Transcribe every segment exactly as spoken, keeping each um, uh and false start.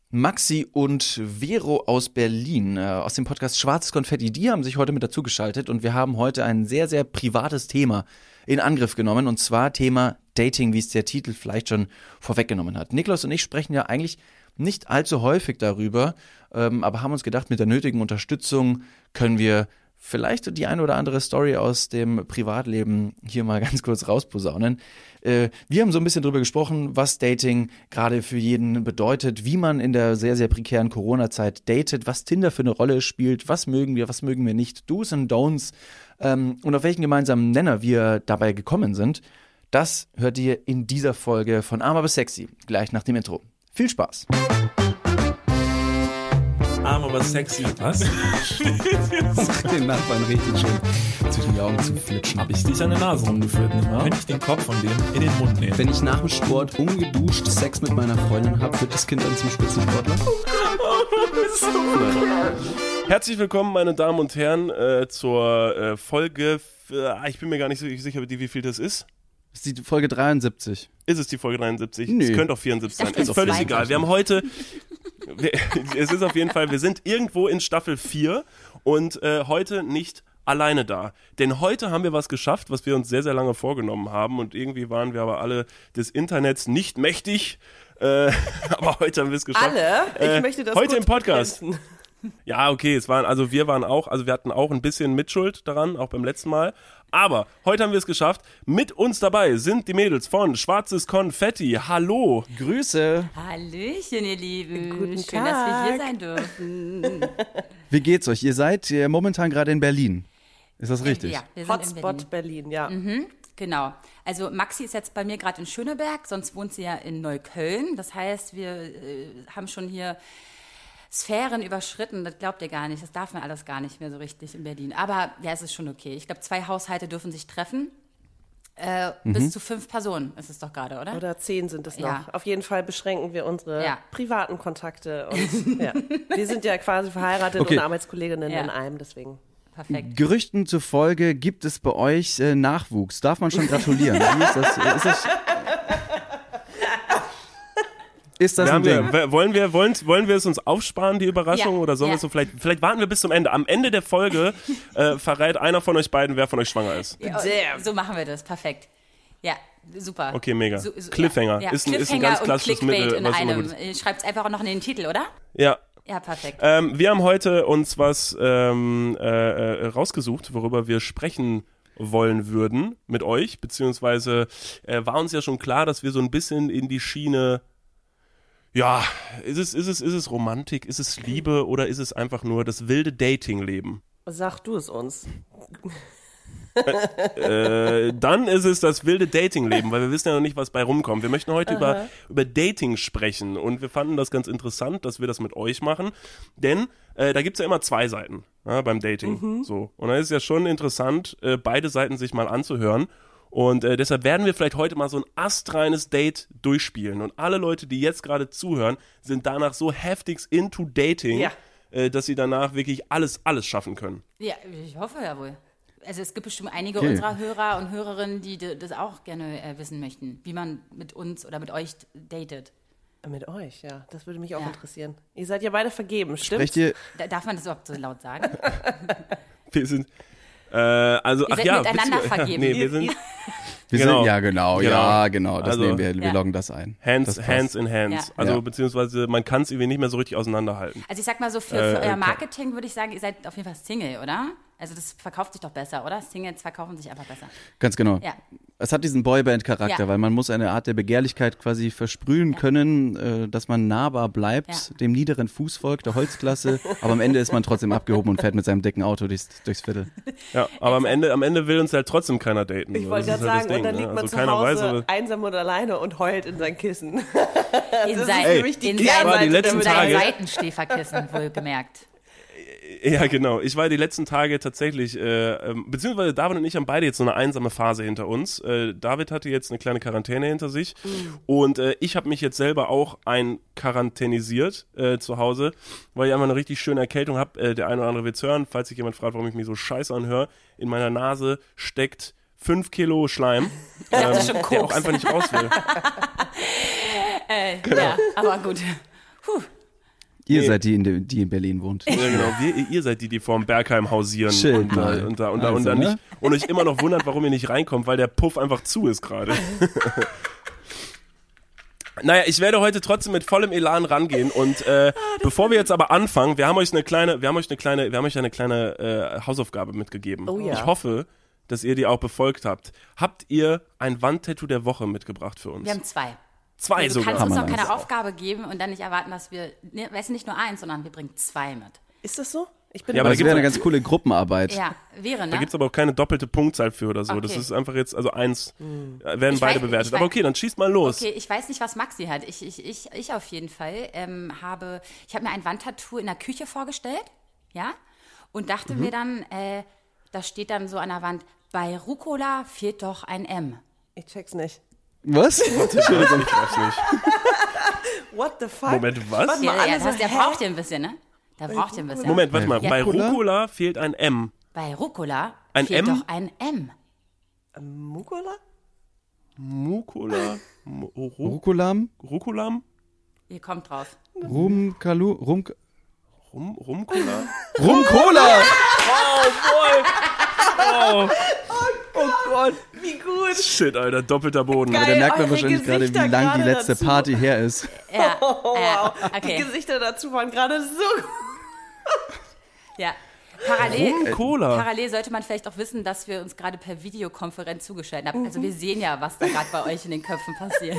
Maxi und Vero aus Berlin, äh, aus dem Podcast Schwarzes Konfetti, die haben sich heute mit dazugeschaltet und wir haben heute ein sehr, sehr privates Thema in Angriff genommen, und zwar Thema Dating, wie es der Titel vielleicht schon vorweggenommen hat. Niklas und ich sprechen ja eigentlich nicht allzu häufig darüber, ähm, aber haben uns gedacht, mit der nötigen Unterstützung können wir vielleicht die eine oder andere Story aus dem Privatleben hier mal ganz kurz rausposaunen. Äh, wir haben so ein bisschen drüber gesprochen, was Dating gerade für jeden bedeutet, wie man in der sehr, sehr prekären Corona-Zeit datet, was Tinder für eine Rolle spielt, was mögen wir, was mögen wir nicht, Do's und Don'ts ähm, und auf welchen gemeinsamen Nenner wir dabei gekommen sind. Das hört ihr in dieser Folge von Arm aber sexy, gleich nach dem Intro. Viel Spaß! Arm aber sexy, was? Den Nachbarn richtig schön zwischen die Augen zu flitschen. Hab ich dich an der Nase rumgeführt, nicht wahr? Könnte ich den Kopf von dem in den Mund nehmen? Wenn ich nach dem Sport ungeduscht Sex mit meiner Freundin habe, wird das Kind dann zum Spitzensportler? Herzlich willkommen, meine Damen und Herren, äh, zur äh, Folge, äh, ich bin mir gar nicht so sicher, wie viel das ist. Das ist die Folge dreiundsiebzig. Ist es die Folge dreiundsiebzig? Nee. Es könnte auch vierundsiebzig sein. Das Ist völlig ist egal. Wir haben heute, wir, es ist auf jeden Fall, wir sind irgendwo in Staffel vier und äh, heute nicht alleine da. Denn heute haben wir was geschafft, was wir uns sehr, sehr lange vorgenommen haben, und irgendwie waren wir aber alle des Internets nicht mächtig. Äh, aber heute haben wir es geschafft. Alle? Ich äh, möchte das heute kurz im Podcast. begrenzen. Ja, okay, es waren, also wir waren auch, also wir hatten auch ein bisschen Mitschuld daran, auch beim letzten Mal. Aber heute haben wir es geschafft. Mit uns dabei sind die Mädels von Schwarzes Konfetti. Hallo. Grüße! Hallöchen, ihr Lieben. Guten Schön, Tag. dass wir hier sein dürfen. Wie geht's euch? Ihr seid äh, momentan gerade in Berlin. Ist das richtig? Ja, wir sind in Hotspot Berlin. Berlin, ja. Mhm, genau. Also Maxi ist jetzt bei mir gerade in Schöneberg, sonst wohnt sie ja in Neukölln. Das heißt, wir äh, haben schon hier Sphären überschritten, das glaubt ihr gar nicht. Das darf man alles gar nicht mehr so richtig in Berlin. Aber ja, es ist schon okay. Ich glaube, zwei Haushalte dürfen sich treffen. Äh, mhm. Bis zu fünf Personen ist es doch gerade, oder? Oder zehn sind es noch. Ja. Auf jeden Fall beschränken wir unsere Ja. privaten Kontakte. Und, ja. Wir sind ja quasi verheiratet Okay. und Arbeitskolleginnen Ja. in einem, deswegen. Perfekt. Gerüchten zufolge gibt es bei euch äh, Nachwuchs. Darf man schon gratulieren? Wie ist das? Ist das, ist das Wir ein haben Ding? wir, wollen, wir, wollen, wollen wir es uns aufsparen, die Überraschung, Ja, oder sollen ja. wir es so vielleicht, vielleicht warten wir bis zum Ende. Am Ende der Folge äh, verrät einer von euch beiden, wer von euch schwanger ist. Ja, Damn. so machen wir das. Perfekt. Ja, super. Okay, mega. So, so, Cliffhanger. Ja. Ist ein- ist ein Cliffhanger ganz und klassisches Clickbait Mittel, in was immer einem. gut ist. Schreibt es einfach auch noch in den Titel, oder? Ja. Ja, perfekt. Ähm, wir haben heute uns was ähm, äh, äh, rausgesucht, worüber wir sprechen wollen würden mit euch, beziehungsweise äh, war uns ja schon klar, dass wir so ein bisschen in die Schiene, ja, ist es, ist es, ist es Romantik, ist es Liebe oder ist es einfach nur das wilde Dating-Leben? Sag du es uns. Äh, dann ist es das wilde Dating-Leben, weil wir wissen ja noch nicht, was bei rumkommt. Wir möchten heute über, über Dating sprechen, und wir fanden das ganz interessant, dass wir das mit euch machen, denn äh, da gibt es ja immer zwei Seiten, ja, beim Dating. So. Und da ist es ja schon interessant, äh, beide Seiten sich mal anzuhören, und äh, deshalb werden wir vielleicht heute mal so ein astreines Date durchspielen, und alle Leute, die jetzt gerade zuhören, sind danach so heftigst into Dating, Ja. äh, dass sie danach wirklich alles, alles schaffen können. Ja, ich hoffe ja wohl. Also es gibt bestimmt einige Okay. unserer Hörer und Hörerinnen, die d- das auch gerne äh, wissen möchten, wie man mit uns oder mit euch datet. Mit euch, ja. Das würde mich auch Ja. interessieren. Ihr seid ja beide vergeben, stimmt? Sprecht ihr, Da, darf man das überhaupt so laut sagen? Wir sind, äh, also, Ihr ach seid ja, miteinander witziger- vergeben. Nee, wir Ihr- sind ihr- wir Genau. sind, ja genau, Genau. ja genau, das Also- nehmen wir, wir Ja. loggen das ein. Hands, Das passt. Hands in Hands. Ja. Also Ja. beziehungsweise man kann es irgendwie nicht mehr so richtig auseinanderhalten. Also ich sag mal so, für, Äh, für euer klar. Marketing würde ich sagen, ihr seid auf jeden Fall Single, oder? Also das verkauft sich doch besser, oder? Singles verkaufen sich einfach besser. Ganz genau. Ja. Es hat diesen Boyband-Charakter, Ja. weil man muss eine Art der Begehrlichkeit quasi versprühen können, äh, dass man nahbar bleibt, Ja. dem niederen Fußvolk, der Holzklasse, aber am Ende ist man trotzdem abgehoben und fährt mit seinem dicken Auto durchs, durchs Viertel. Ja, aber am Ende, am Ende will uns halt trotzdem keiner daten. Ich So, wollte das gerade ist halt sagen, das und dann Ding, liegt ne? man Also zu keiner Hause weiß, aber- einsam und alleine und heult in sein Kissen. In Das sein, ist für mich die in Ich war die Kehrseite letzten der sein Tage- Seitenschläferkissen, wohlgemerkt. Ja, genau. Ich war die letzten Tage tatsächlich, äh, ähm, beziehungsweise David und ich haben beide jetzt so eine einsame Phase hinter uns. Äh, David hatte jetzt eine kleine Quarantäne hinter sich und äh, ich habe mich jetzt selber auch einquarantänisiert äh, zu Hause, weil ich einfach eine richtig schöne Erkältung habe. Äh, der eine oder andere wird's hören, falls sich jemand fragt, warum ich mich so scheiße anhöre. In meiner Nase steckt fünf Kilo Schleim, dachte ähm, schon der Koks. auch einfach nicht raus will. Äh, Ja, aber gut. Puh. Ihr Nee. seid die, in de, die in Berlin wohnt. Ja, genau. Wir, ihr seid die, die vorm Bergheim hausieren Chill und, da, mal. und, da, und, da, Also, und, da nicht, ne? und euch immer noch wundert, warum ihr nicht reinkommt, weil der Puff einfach zu ist gerade. Naja, ich werde heute trotzdem mit vollem Elan rangehen und äh, bevor wir jetzt aber anfangen, wir haben euch eine kleine, wir haben euch eine kleine, wir haben euch eine kleine äh, Hausaufgabe mitgegeben. Oh ja. Ich hoffe, dass ihr die auch befolgt habt. Habt ihr ein Wandtattoo der Woche mitgebracht für uns? Wir haben zwei. Zwei Also du sogar. kannst uns Hammer, noch keine nice. Aufgabe geben und dann nicht erwarten, dass wir, ne, weißt du, nicht nur eins, sondern wir bringen zwei mit. Ist das so? Ich bin Ja, aber Aber da das gibt's wäre eine auch- ganz coole Gruppenarbeit. Ja, wäre, ne? Da gibt's aber auch keine doppelte Punktzahl für oder so. Das Okay. ist einfach jetzt, also eins, äh, werden Ich beide weiß- bewertet. ich Aber weiß- okay, dann schießt mal los. Okay, ich weiß nicht, was Maxi hat. Ich, ich, ich, ich auf jeden Fall ähm, habe, ich habe mir ein Wandtattoo in der Küche vorgestellt, ja, und dachte Mhm. mir dann, äh, da steht dann so an der Wand, bei Rucola fehlt doch ein M. Ich check's nicht. Was? Entschuldigung, ich glaub's nicht. What the fuck? Moment, was? Warte Ja, mal, ja, alle das heißt, so, der hä? braucht ihr ein bisschen, ne? Der braucht ihr ein bisschen. Moment, warte mal. Bei Bei Rucola? Rucola fehlt ein M. Bei Rucola Ein fehlt M? doch ein M. Mucola? Mucola? Mu- Ru- Rucolam? Rucolam? Ihr kommt drauf. Rumkalu? Rum... Rum, Rumcola? Rumcola! Oh Gott, wie gut. Shit, Alter, doppelter Boden. Geil. Da merkt man eure wahrscheinlich gerade, wie Gesichter lang die gerade letzte dazu. Party her ist. Ja, Oh, ja, wow. Die okay. Gesichter dazu waren gerade so gut. Ja. Parallel, Rumcola. parallel sollte man vielleicht auch wissen, dass wir uns gerade per Videokonferenz zugeschaltet haben. Also wir sehen ja, was da gerade bei euch in den Köpfen passiert.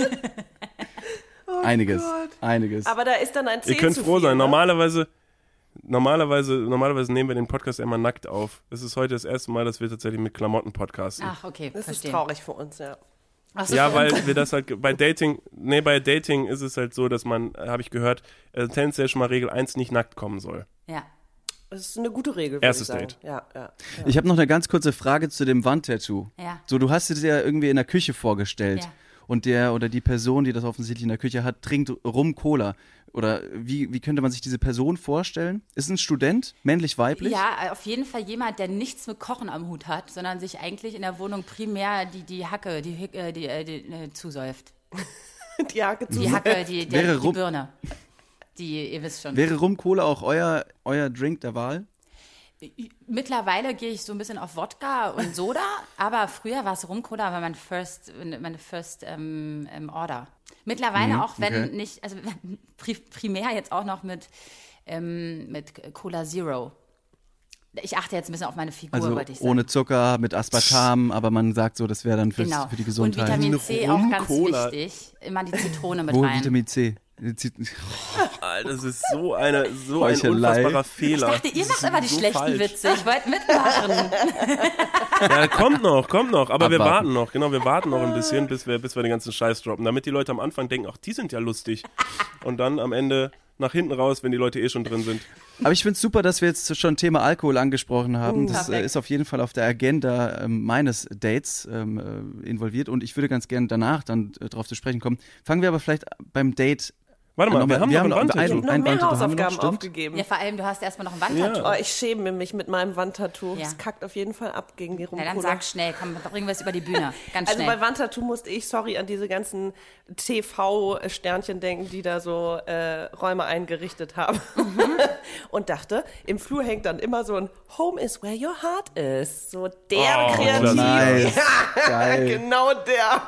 Einiges. Einiges. Aber da ist dann ein C Ihr könnt zu froh viel, sein. ne? Normalerweise, normalerweise, normalerweise nehmen wir den Podcast immer nackt auf. Es ist heute das erste Mal, dass wir tatsächlich mit Klamotten podcasten. Ach, okay, Das verstehe. ist traurig für uns, ja. Ach so, Ja, für weil uns. wir das halt bei Dating, nee, bei Dating ist es halt so, dass man, äh, habe ich gehört, äh, tendenziell schon mal Regel eins nicht nackt kommen soll. Ja. Das ist eine gute Regel, würde Erstes ich sagen. Date. Ja, ja. ja. Ich habe noch eine ganz kurze Frage zu dem Wandtattoo. Ja. So, du hast es ja irgendwie in der Küche vorgestellt. Ja. Und der oder die Person, die das offensichtlich in der Küche hat, trinkt Rum-Cola. Oder wie, wie könnte man sich diese Person vorstellen? Ist ein Student, männlich, weiblich? Ja, auf jeden Fall jemand, der nichts mit Kochen am Hut hat, sondern sich eigentlich in der Wohnung primär die, die Hacke, die, Hick- äh, die, äh, die äh, zusäuft. Die Hacke zu Die Hacke, die, der, Wäre die rum- Birne. Die, ihr wisst schon. Wäre Rum-Cola auch euer, euer Drink der Wahl? Mittlerweile gehe ich so ein bisschen auf Wodka und Soda, aber früher war es Rum-Cola, war mein First, meine First ähm, ähm, Order. Mittlerweile Mhm, auch, wenn okay. nicht, also pri primär jetzt auch noch mit, ähm, mit Cola Zero. Ich achte jetzt ein bisschen auf meine Figur, Also wollte ich sagen. ohne Zucker, mit Aspartam, aber man sagt so, das wäre dann fürs, Genau. für die Und Gesundheit. Vitamin C auch ganz Rum-Cola. wichtig. Immer die Zitrone mit Wo rein. Vitamin C? Zit- Alter, das ist so eine, so ein Heuchelei. unfassbarer Ich Fehler. dachte, ihr Das macht ist immer die so schlechten falsch. Witze. Ich wollte mitmachen. Ja, kommt noch, kommt noch. Aber wir Abwarten. warten noch, genau, wir warten noch ein bisschen, bis wir, bis wir den ganzen Scheiß droppen. Damit die Leute am Anfang denken, ach, die sind ja lustig. Und dann am Ende nach hinten raus, wenn die Leute eh schon drin sind. Aber ich finde es super, dass wir jetzt schon Thema Alkohol angesprochen haben. Das äh, Perfekt. ist auf jeden Fall auf der Agenda ähm, meines Dates ähm, äh, involviert und ich würde ganz gerne danach dann äh, drauf zu sprechen kommen. Fangen wir aber vielleicht beim Date. Warte mal, Nochmal, wir haben wir noch ein haben noch Wandtattoo. ein- noch ein mehr Wandtattoo haben wir noch, Hausaufgaben stimmt. aufgegeben. Ja, vor allem, du hast erstmal noch ein Wandtattoo. Oh, ich schäme mich mit meinem Wandtattoo. Ja. Das kackt auf jeden Fall ab gegen die Ja, Rumcola. dann sag schnell, komm, bringen wir es über die Bühne. Ganz Also schnell. bei Wandtattoo musste ich, sorry, an diese ganzen T V-Sternchen denken, die da so äh, Räume eingerichtet haben. Mhm. Und dachte, im Flur hängt dann immer so ein Home is where your heart is. So der Oh, kreativ. nice. Ja, Geil. genau der.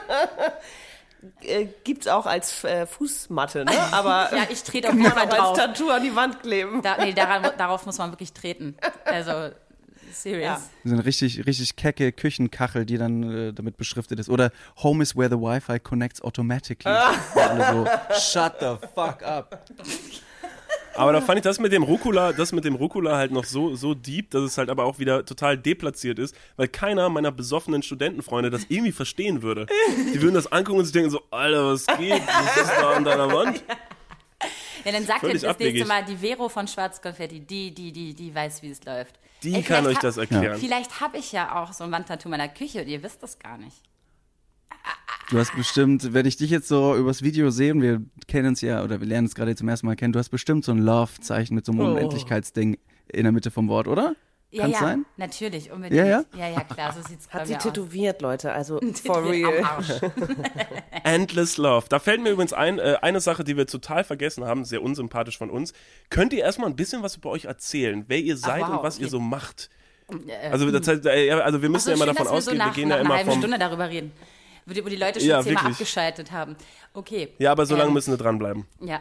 Äh, Gibt's auch als äh, Fußmatte, ne? Aber Ja, ich trete auf kann jeden man Fall auch drauf. als Tattoo an die Wand kleben. Da, nee, daran, darauf muss man wirklich treten. Also, serious. So eine richtig, richtig kecke Küchenkachel, die dann äh, damit beschriftet ist. Oder Home is where the Wi-Fi connects automatically. Und alle so, shut the fuck up. Aber da fand ich das mit dem Rucola, das mit dem Rucola halt noch so, so deep, dass es halt aber auch wieder total deplatziert ist, weil keiner meiner besoffenen Studentenfreunde das irgendwie verstehen würde. Die würden das angucken und sich denken so, Alter, was geht? Was ist da an deiner Wand? Ja, dann sagt ihr Völlig das abwegig. nächste Mal die Vero von Schwarzkonfetti, die, die, die, die weiß, wie es läuft. Die Ey, kann vielleicht euch hab- das erklären. Vielleicht habe ich ja auch so ein Wandtattoo in meiner Küche und ihr wisst das gar nicht. Du hast bestimmt, wenn ich dich jetzt so übers Video sehe, und wir kennen uns ja, oder wir lernen es gerade zum ersten Mal kennen, du hast bestimmt so ein Love-Zeichen mit so einem Oh. Unendlichkeitsding in der Mitte vom Wort, oder? Ja, Kann's ja, sein? natürlich, unbedingt. Ja, ja? Ja, ja, klar, so sieht's bei Hat sie mir aus. tätowiert, Leute, also for Tätowiert real. am Arsch. Endless Love. Da fällt mir übrigens ein, äh, eine Sache, die wir total vergessen haben, sehr unsympathisch von uns. Könnt ihr erstmal ein bisschen was über euch erzählen, wer ihr seid wow, und was okay. ihr so macht? Also, das heißt, äh, ja, also wir müssen So ja immer schön, davon dass wir ausgehen, so nach, wir gehen nach ja einer immer halben vom... Stunde darüber reden, wo die, wo die Leute schon Ja, zehnmal wirklich. abgeschaltet haben. Okay. Ja, aber so lange Ähm, müssen wir dranbleiben. Ja.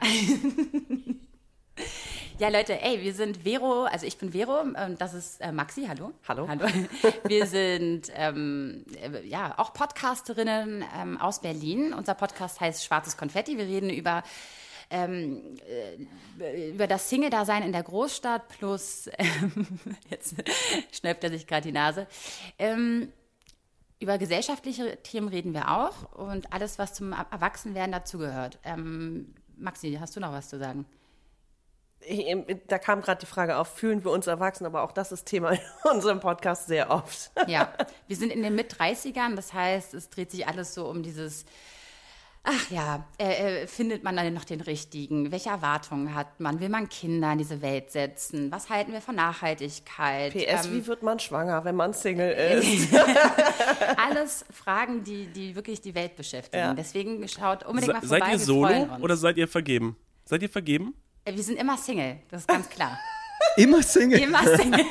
Ja, Leute, ey, wir sind Vero, also ich bin Vero und das ist äh, Maxi, hallo. Hallo. Hallo. Wir sind ähm, äh, ja auch Podcasterinnen ähm, aus Berlin. Unser Podcast heißt Schwarzes Konfetti. Wir reden über ähm, äh, über das Single-Dasein in der Großstadt plus, ähm, jetzt schnöpft er sich gerade die Nase, ähm, über gesellschaftliche Themen reden wir auch und alles, was zum Erwachsenwerden dazugehört. Ähm, Maxi, hast du noch was zu sagen? Ich- Da kam gerade die Frage auf, fühlen wir uns erwachsen, aber auch das ist Thema in unserem Podcast sehr oft. Ja, wir sind in den Mit-dreißigern, das heißt, es dreht sich alles so um dieses, ach ja, äh, äh, findet man dann noch den Richtigen? Welche Erwartungen hat man? Will man Kinder in diese Welt setzen? Was halten wir von Nachhaltigkeit? P S, Ähm, wie wird man schwanger, wenn man Single ist? alles Fragen, die, die wirklich die Welt beschäftigen. Ja. Deswegen schaut unbedingt mal Se vorbei, seid ihr wir solo freuen uns. oder seid ihr vergeben? Seid ihr vergeben? Äh, Wir sind immer Single, das ist ganz klar. Immer Single. Immer Single.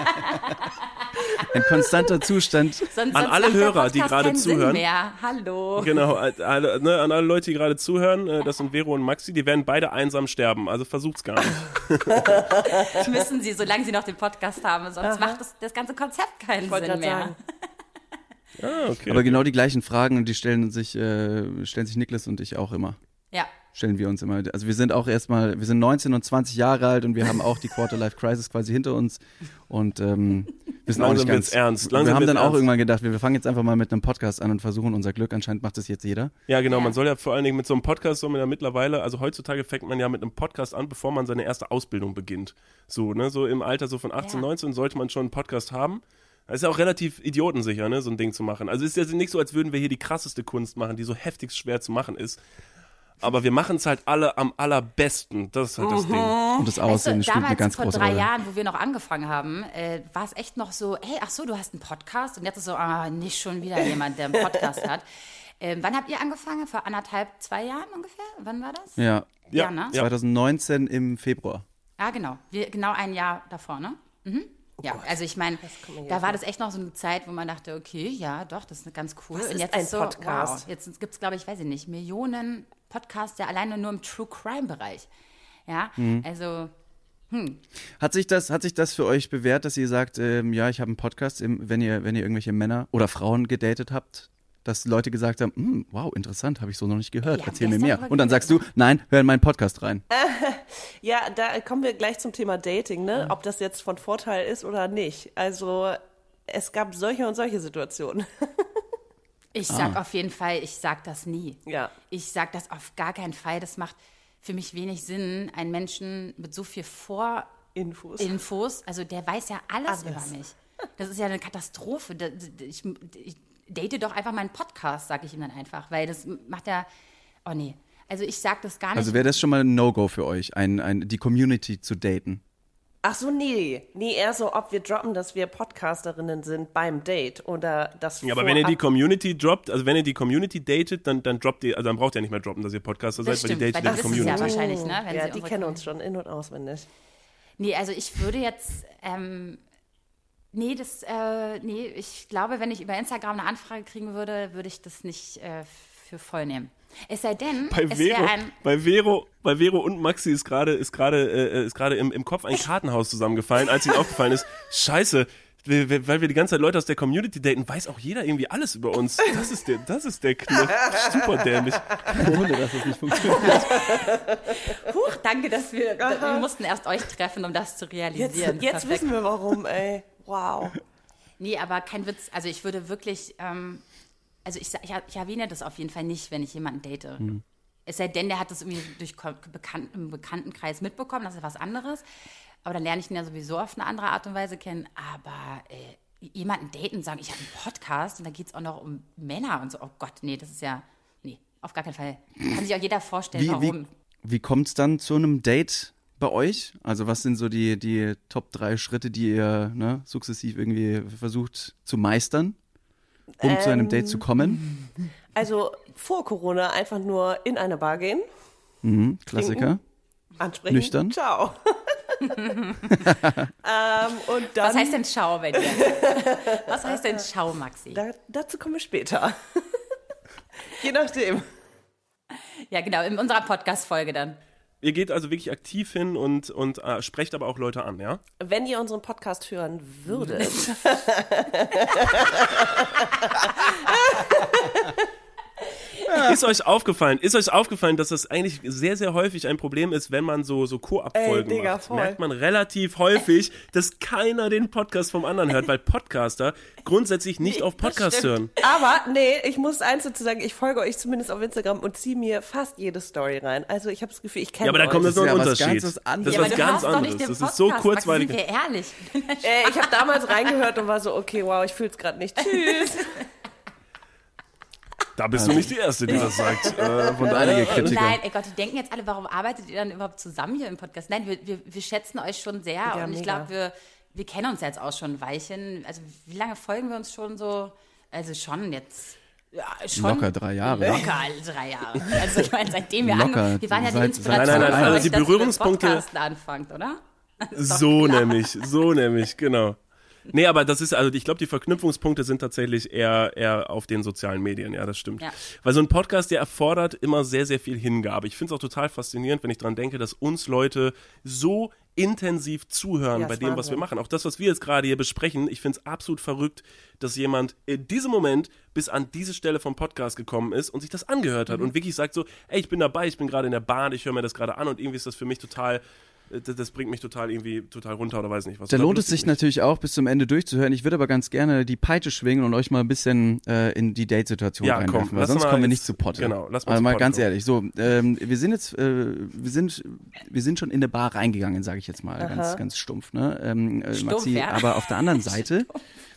Ein konstanter Zustand. Sonst, An sonst alle macht der Hörer, die Podcast gerade keinen Sinn zuhören. Mehr. Hallo. Genau, äh, alle, ne, an alle Leute, die gerade zuhören, äh, das sind Vero und Maxi, die werden beide einsam sterben, also versucht's gar nicht. Müssen sie, solange sie noch den Podcast haben, sonst macht das, das ganze Konzept keinen Ich wollte Sinn gerade mehr. sagen. Ah, okay. Aber genau die gleichen Fragen, und die stellen sich, äh, stellen sich Niklas und ich auch immer. Ja. Stellen wir uns immer. Also wir sind auch erstmal, wir sind neunzehn und zwanzig Jahre alt und wir haben auch die Quarter-Life-Crisis quasi hinter uns. Und ähm, wir sind auch Langsam nicht ganz wird's ernst. wir Langsam haben dann wird's auch ernst. irgendwann gedacht, wir, wir fangen jetzt einfach mal mit einem Podcast an und versuchen unser Glück. Anscheinend macht das jetzt jeder. Ja, genau, man Ja. soll ja vor allen Dingen mit so einem Podcast, so mit der mittlerweile, also heutzutage fängt man ja mit einem Podcast an, bevor man seine erste Ausbildung beginnt. So, ne, so im Alter so von achtzehn, Ja. neunzehn sollte man schon einen Podcast haben. Das ist ja auch relativ idiotensicher, ne, so ein Ding zu machen. Also es ist ja nicht so, als würden wir hier die krasseste Kunst machen, die so heftigst schwer zu machen ist. Aber wir machen es halt alle am allerbesten. Das ist halt das Ding. Und das Aussehen Weißt du, spielt eine damals ganz vor große drei Rolle. Jahren, wo wir noch angefangen haben, äh, war es echt noch so, hey, ach so, du hast einen Podcast? Und jetzt ist so, ah, nicht schon wieder jemand, der einen Podcast hat. Ähm, wann habt ihr angefangen? Vor anderthalb, zwei Jahren ungefähr? Wann war das? Ja, Ja, ne? ja. zwanzig neunzehn im Februar. Ja, genau. Wir, genau ein Jahr davor, ne? Mhm. Ja, also ich meine, da war das echt noch so eine Zeit, wo man dachte, okay, ja, doch, das ist ganz cool. Was Und ist jetzt ein so, Podcast? wow, jetzt gibt es, glaube ich, weiß ich nicht, Millionen Podcasts, ja alleine nur im True-Crime-Bereich. Ja, Mhm. also, Hat sich das, hat sich das für euch bewährt, dass ihr sagt, ähm, ja, ich habe einen Podcast, im, wenn ihr, wenn ihr irgendwelche Männer oder Frauen gedatet habt, dass Leute gesagt haben, "Hm, wow, interessant, habe ich so noch nicht gehört, Wir haben erzähl mir gestern mehr. darüber Und dann geredet. sagst du, nein, hör in meinen Podcast rein. Ja, da kommen wir gleich zum Thema Dating, ne? Ob das jetzt von Vorteil ist oder nicht. Also es gab solche und solche Situationen. ich Ah. sag auf jeden Fall, ich sag das nie. Ja. Ich sag das auf gar keinen Fall. Das macht für mich wenig Sinn, einen Menschen mit so viel Vorinfos, Infos. also der weiß ja alles, Alles. über mich. Das ist ja eine Katastrophe. Da- Ich, ich date doch einfach meinen Podcast, sag ich ihm dann einfach, weil das macht ja, oh nee. Also ich sag das gar nicht. Also wäre das schon mal ein No-Go für euch, ein, ein, die Community zu daten? Ach so, nee. Nee, eher so, ob wir droppen, dass wir Podcasterinnen sind beim Date oder das Ja, aber wenn ihr die vorab- Community droppt, also wenn ihr die Community datet, dann, dann droppt ihr, also dann braucht ihr nicht mehr droppen, dass ihr Podcaster das seid, weil stimmt, die weil datet die die wissen es ja Community. wahrscheinlich, ne? Wenn Ja, sie die unsere kennen uns schon in- und auswendig. Nee, also ich würde jetzt, ähm, nee, das, äh, nee, ich glaube, wenn ich über Instagram eine Anfrage kriegen würde, würde ich das nicht äh, für voll nehmen. Es sei denn, Bei es Vero, wäre ein, bei Vero, bei Vero und Maxi ist gerade ist gerade äh, ist gerade im, im Kopf ein Kartenhaus zusammengefallen, als ihnen aufgefallen ist, scheiße, wir- wir- weil wir die ganze Zeit Leute aus der Community daten, weiß auch jeder irgendwie alles über uns. Das ist der, das ist der Kniff. Super dämlich. Kein Wunder, dass das nicht funktioniert. huch, danke, dass wir, wir mussten erst euch treffen, um das zu Jetzt, realisieren. jetzt Perfekt. wissen wir warum, ey. Wow. Nee, aber kein Witz, also ich würde wirklich, ähm, also ich, sa- ich, ich erwähne das auf jeden Fall nicht, wenn ich jemanden date. Es sei denn, der hat das irgendwie durch Ko- Bekan im Bekanntenkreis mitbekommen, das ist was anderes. Aber dann lerne ich ihn ja sowieso auf eine andere Art und Weise kennen. Aber äh, jemanden daten und sagen, ich habe einen Podcast und da geht es auch noch um Männer und so. Oh Gott, nee, das ist ja, nee, auf gar keinen Fall. Kann sich auch jeder vorstellen, Wie, warum. wie, wie kommt es dann zu einem Date bei euch? Also was sind so die, die Top drei Schritte, die ihr ne, sukzessiv irgendwie versucht zu meistern, um ähm, zu einem Date zu kommen? Also vor Corona einfach nur in eine Bar gehen. Mhm, Klassiker. Trinken, ansprechen. Nüchtern. Ciao. ähm, und dann, Was heißt denn Ciao bei dir? Was heißt denn Ciao, Maxi? Da, dazu kommen wir später. Je nachdem. Ja, genau, in unserer Podcast-Folge dann. Ihr geht also wirklich aktiv hin und, und äh, sprecht aber auch Leute an, ja? Wenn ihr unseren Podcast hören würdet. Ist euch aufgefallen, ist euch aufgefallen, dass das eigentlich sehr, sehr häufig ein Problem ist, wenn man so, so Co-Abfolgen Ey, Digga, macht? voll. Merkt man relativ häufig, dass keiner den Podcast vom anderen hört, weil Podcaster grundsätzlich nicht auf Podcast hören. Aber nee, ich muss eins dazu sagen, ich folge euch zumindest auf Instagram und ziehe mir fast jede Story rein. Also ich habe das Gefühl, ich kenne Ja, aber da euch. kommt jetzt noch ein ja was Unterschied. ganz was anderes. Das ist Ja, was aber du ganz hörst doch anderes. nicht den Das Podcast, ist so Maxi, kurzweilig. sind wir ehrlich. Äh, ich habe damals reingehört und war so, okay, wow, ich fühle es gerade nicht. Tschüss. Da bist du nicht die Erste, die das sagt. Äh, von einige daher, Kritiker. Nein, ey Gott, die denken jetzt alle, warum arbeitet ihr dann überhaupt zusammen hier im Podcast? Nein, wir, wir, wir schätzen euch schon sehr Ja, und ich mega. glaube, wir, wir kennen uns jetzt auch schon ein Weilchen. Also wie lange folgen wir uns schon so? Also schon jetzt... Ja, schon Locker drei Jahre. Locker drei Jahre. Also ich meine, seitdem wir Locker. angefangen wir waren ja die Seit- Inspiration Nein, nein, nein, für also euch, die dass ihr mit Berührungspunkte- Podcasten anfangt, oder? So nämlich, so nämlich, genau. Nee, aber das ist, also ich glaube, die Verknüpfungspunkte sind tatsächlich eher, eher auf den sozialen Medien, ja, das stimmt. Ja. Weil so ein Podcast, der erfordert immer sehr, sehr viel Hingabe. Ich finde es auch total faszinierend, wenn ich dran denke, dass uns Leute so intensiv zuhören Ja, bei ist dem, was Wahnsinn. wir machen. Auch das, was wir jetzt gerade hier besprechen, ich finde es absolut verrückt, dass jemand in diesem Moment bis an diese Stelle vom Podcast gekommen ist und sich das angehört hat und wirklich sagt so, ey, ich bin dabei, ich bin gerade in der Bahn, ich höre mir das gerade an und irgendwie ist das für mich total... Das, das bringt mich total irgendwie total runter oder weiß nicht was. Da Oder lohnt es belustigt sich mich. natürlich auch, bis zum Ende durchzuhören. Ich würde aber ganz gerne die Peitsche schwingen und euch mal ein bisschen äh, in die Date-Situation Ja, reinwerfen, komm, weil lass sonst mal kommen wir jetzt- nicht zu Potte. genau, lass mal Also zu mal Potte ganz kommen. ehrlich, so, ähm, wir sind jetzt, äh, wir sind, wir sind schon in eine Bar reingegangen, sage ich jetzt mal, ganz, ganz stumpf, ne, ähm, äh, Stumpf, Maxi, ja. aber auf der anderen Seite,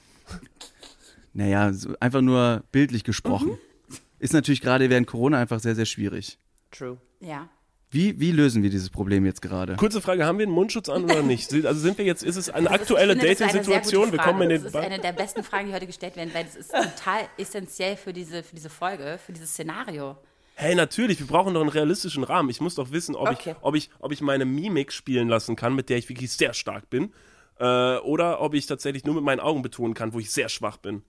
naja, so einfach nur bildlich gesprochen, ist natürlich gerade während Corona einfach sehr, sehr schwierig. True. Ja. Wie, wie lösen wir dieses Problem jetzt gerade? Kurze Frage, haben wir einen Mundschutz an oder nicht? Sind- Also sind wir jetzt, ist es eine Das ist- aktuelle ich finde, das ist eine sehr gute Dating-Situation? Wir Frage. kommen in den Das ist Bar. eine der besten Fragen, die heute gestellt werden, weil das ist total essentiell für diese, für diese Folge, für dieses Szenario. Hey, natürlich, wir brauchen doch einen realistischen Rahmen. Ich muss doch wissen, ob, Okay. ich, ob, ich, ob ich meine Mimik spielen lassen kann, mit der ich wirklich sehr stark bin. Äh, oder ob ich tatsächlich nur mit meinen Augen betonen kann, wo ich sehr schwach bin.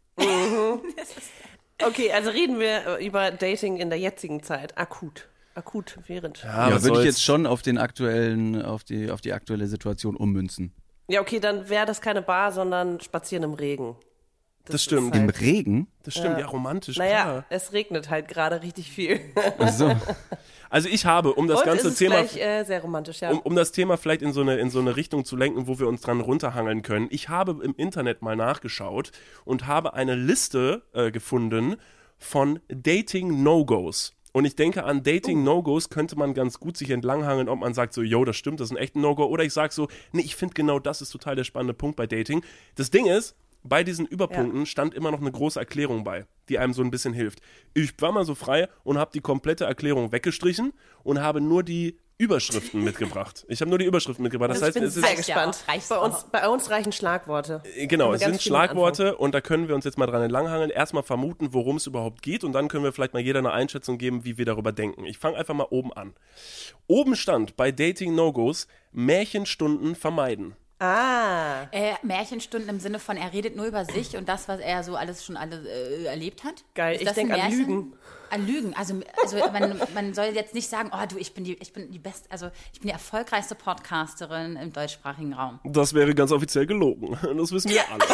Okay, also reden wir über Dating in der jetzigen Zeit. Akut. Akut während. Ja, Ja, was würde ich soll's. jetzt schon auf den aktuellen, auf die, auf die aktuelle Situation ummünzen. okay, dann wäre das keine Bar, sondern Spazieren im Regen. Das stimmt. ist Im halt- Regen? Das stimmt, ja, romantisch, Naja, klar. es regnet halt gerade richtig viel. Also, Also ich habe, um das Und ganze es ist Thema... gleich äh, sehr romantisch, ja. Um, um das Thema vielleicht in so, eine, in so eine Richtung zu lenken, wo wir uns dran runterhangeln können. Ich habe im Internet mal nachgeschaut und habe eine Liste äh, gefunden von Dating-No-Gos. Und ich denke, an Dating-No-Gos könnte man ganz gut sich entlanghangeln, ob man sagt so, yo, das stimmt, das ist ein echter No-Go. Oder ich sage so, nee, ich finde genau das ist total der spannende Punkt bei Dating. Das Ding ist, bei diesen Überpunkten stand immer noch eine große Erklärung bei, die einem so ein bisschen hilft. Ich war mal so frei und habe die komplette Erklärung weggestrichen und habe nur die Überschriften mitgebracht. Ich habe nur die Überschriften mitgebracht. Das Also ich heißt, bin es ist sehr Reicht ja gespannt. auch, reicht bei, uns, auch. bei uns reichen Schlagworte. Genau, Können wir es ganz sind viel mit Schlagworte und da können wir uns jetzt mal dran entlanghangeln. Erstmal vermuten, worum es überhaupt geht und dann können wir vielleicht mal jeder eine Einschätzung geben, wie wir darüber denken. Ich fange einfach mal oben an. Oben stand bei Dating No-Gos Märchenstunden vermeiden. Ah, Äh, Märchenstunden im Sinne von, er redet nur über sich und das, was er so alles schon alle äh, erlebt hat. Geil, Ist ich das denk ein an Märchen? Lügen. An Lügen. Also, also man, man soll jetzt nicht sagen, oh du, ich bin die, ich bin die beste, also ich bin die erfolgreichste Podcasterin im deutschsprachigen Raum. Das wäre ganz offiziell gelogen. Das wissen wir alle.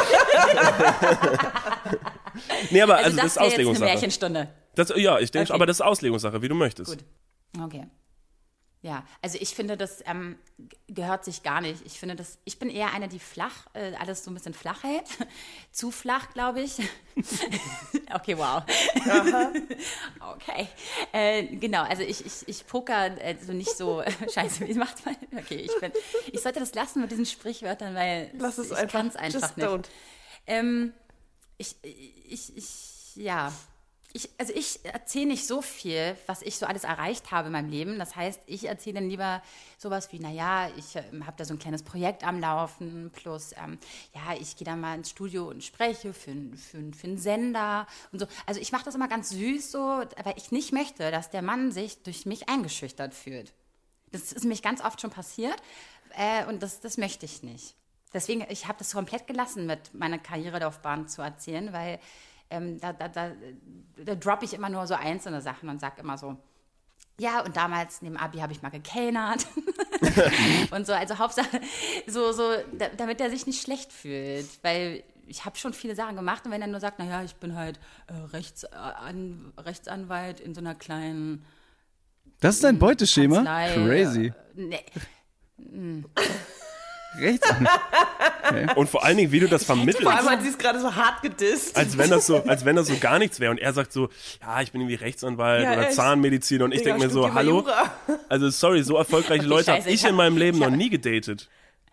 nee, aber also, Also, das das, ist wäre jetzt eine Auslegungssache. Märchenstunde. Das, ja, ich denke, Okay. aber das ist Auslegungssache, wie du möchtest. Gut. Okay. Ja, also ich finde, das ähm, g- gehört sich gar nicht. Ich finde, das, ich bin eher eine, die flach, äh, alles so ein bisschen flach hält. Zu flach, glaube ich. Okay, wow. Okay. Äh, genau, also ich, ich, ich poker also nicht so, scheiße, wie macht man? Okay, ich bin, ich sollte das lassen mit diesen Sprichwörtern, weil lass es ich einfach. kann es einfach Just nicht. don't. Ähm, ich, ich, ich, ja. Ich, also ich erzähle nicht so viel, was ich so alles erreicht habe in meinem Leben. Das heißt, ich erzähle dann lieber sowas wie, naja, ich äh, habe da so ein kleines Projekt am Laufen, plus, ähm, ja, ich gehe dann mal ins Studio und spreche für, für, für einen Sender und so. Also ich mache das immer ganz süß so, weil ich nicht möchte, dass der Mann sich durch mich eingeschüchtert fühlt. Das ist nämlich ganz oft schon passiert äh, und das, das möchte ich nicht. Deswegen, ich habe das komplett gelassen, mit meiner Karrierelaufbahn zu erzählen, weil ähm, da, da, da, da droppe ich immer nur so einzelne Sachen und sage immer so, ja, und damals neben Abi habe ich mal gekellnert und so, also Hauptsache, so, so, da, damit er sich nicht schlecht fühlt, weil ich habe schon viele Sachen gemacht und wenn er nur sagt, naja, ich bin halt äh, Rechtsan- Rechtsanwalt in so einer kleinen Das ist dein Beuteschema? Kanzlei, Crazy. Äh, nee. Rechts. Okay. Und vor allen Dingen, wie du das vermittelst. Vor allem hat sie es gerade so hart gedisst. Als wenn das so, als wenn das so gar nichts wäre. Und er sagt so, ja, ich bin irgendwie Rechtsanwalt Ja, oder echt? Zahnmediziner. Und ich Digga, denke mir so, studier mal hallo? Jura. Also sorry, so erfolgreiche Okay, Leute habe scheiße, ich ich hab- in meinem Leben ich noch hab- nie gedatet.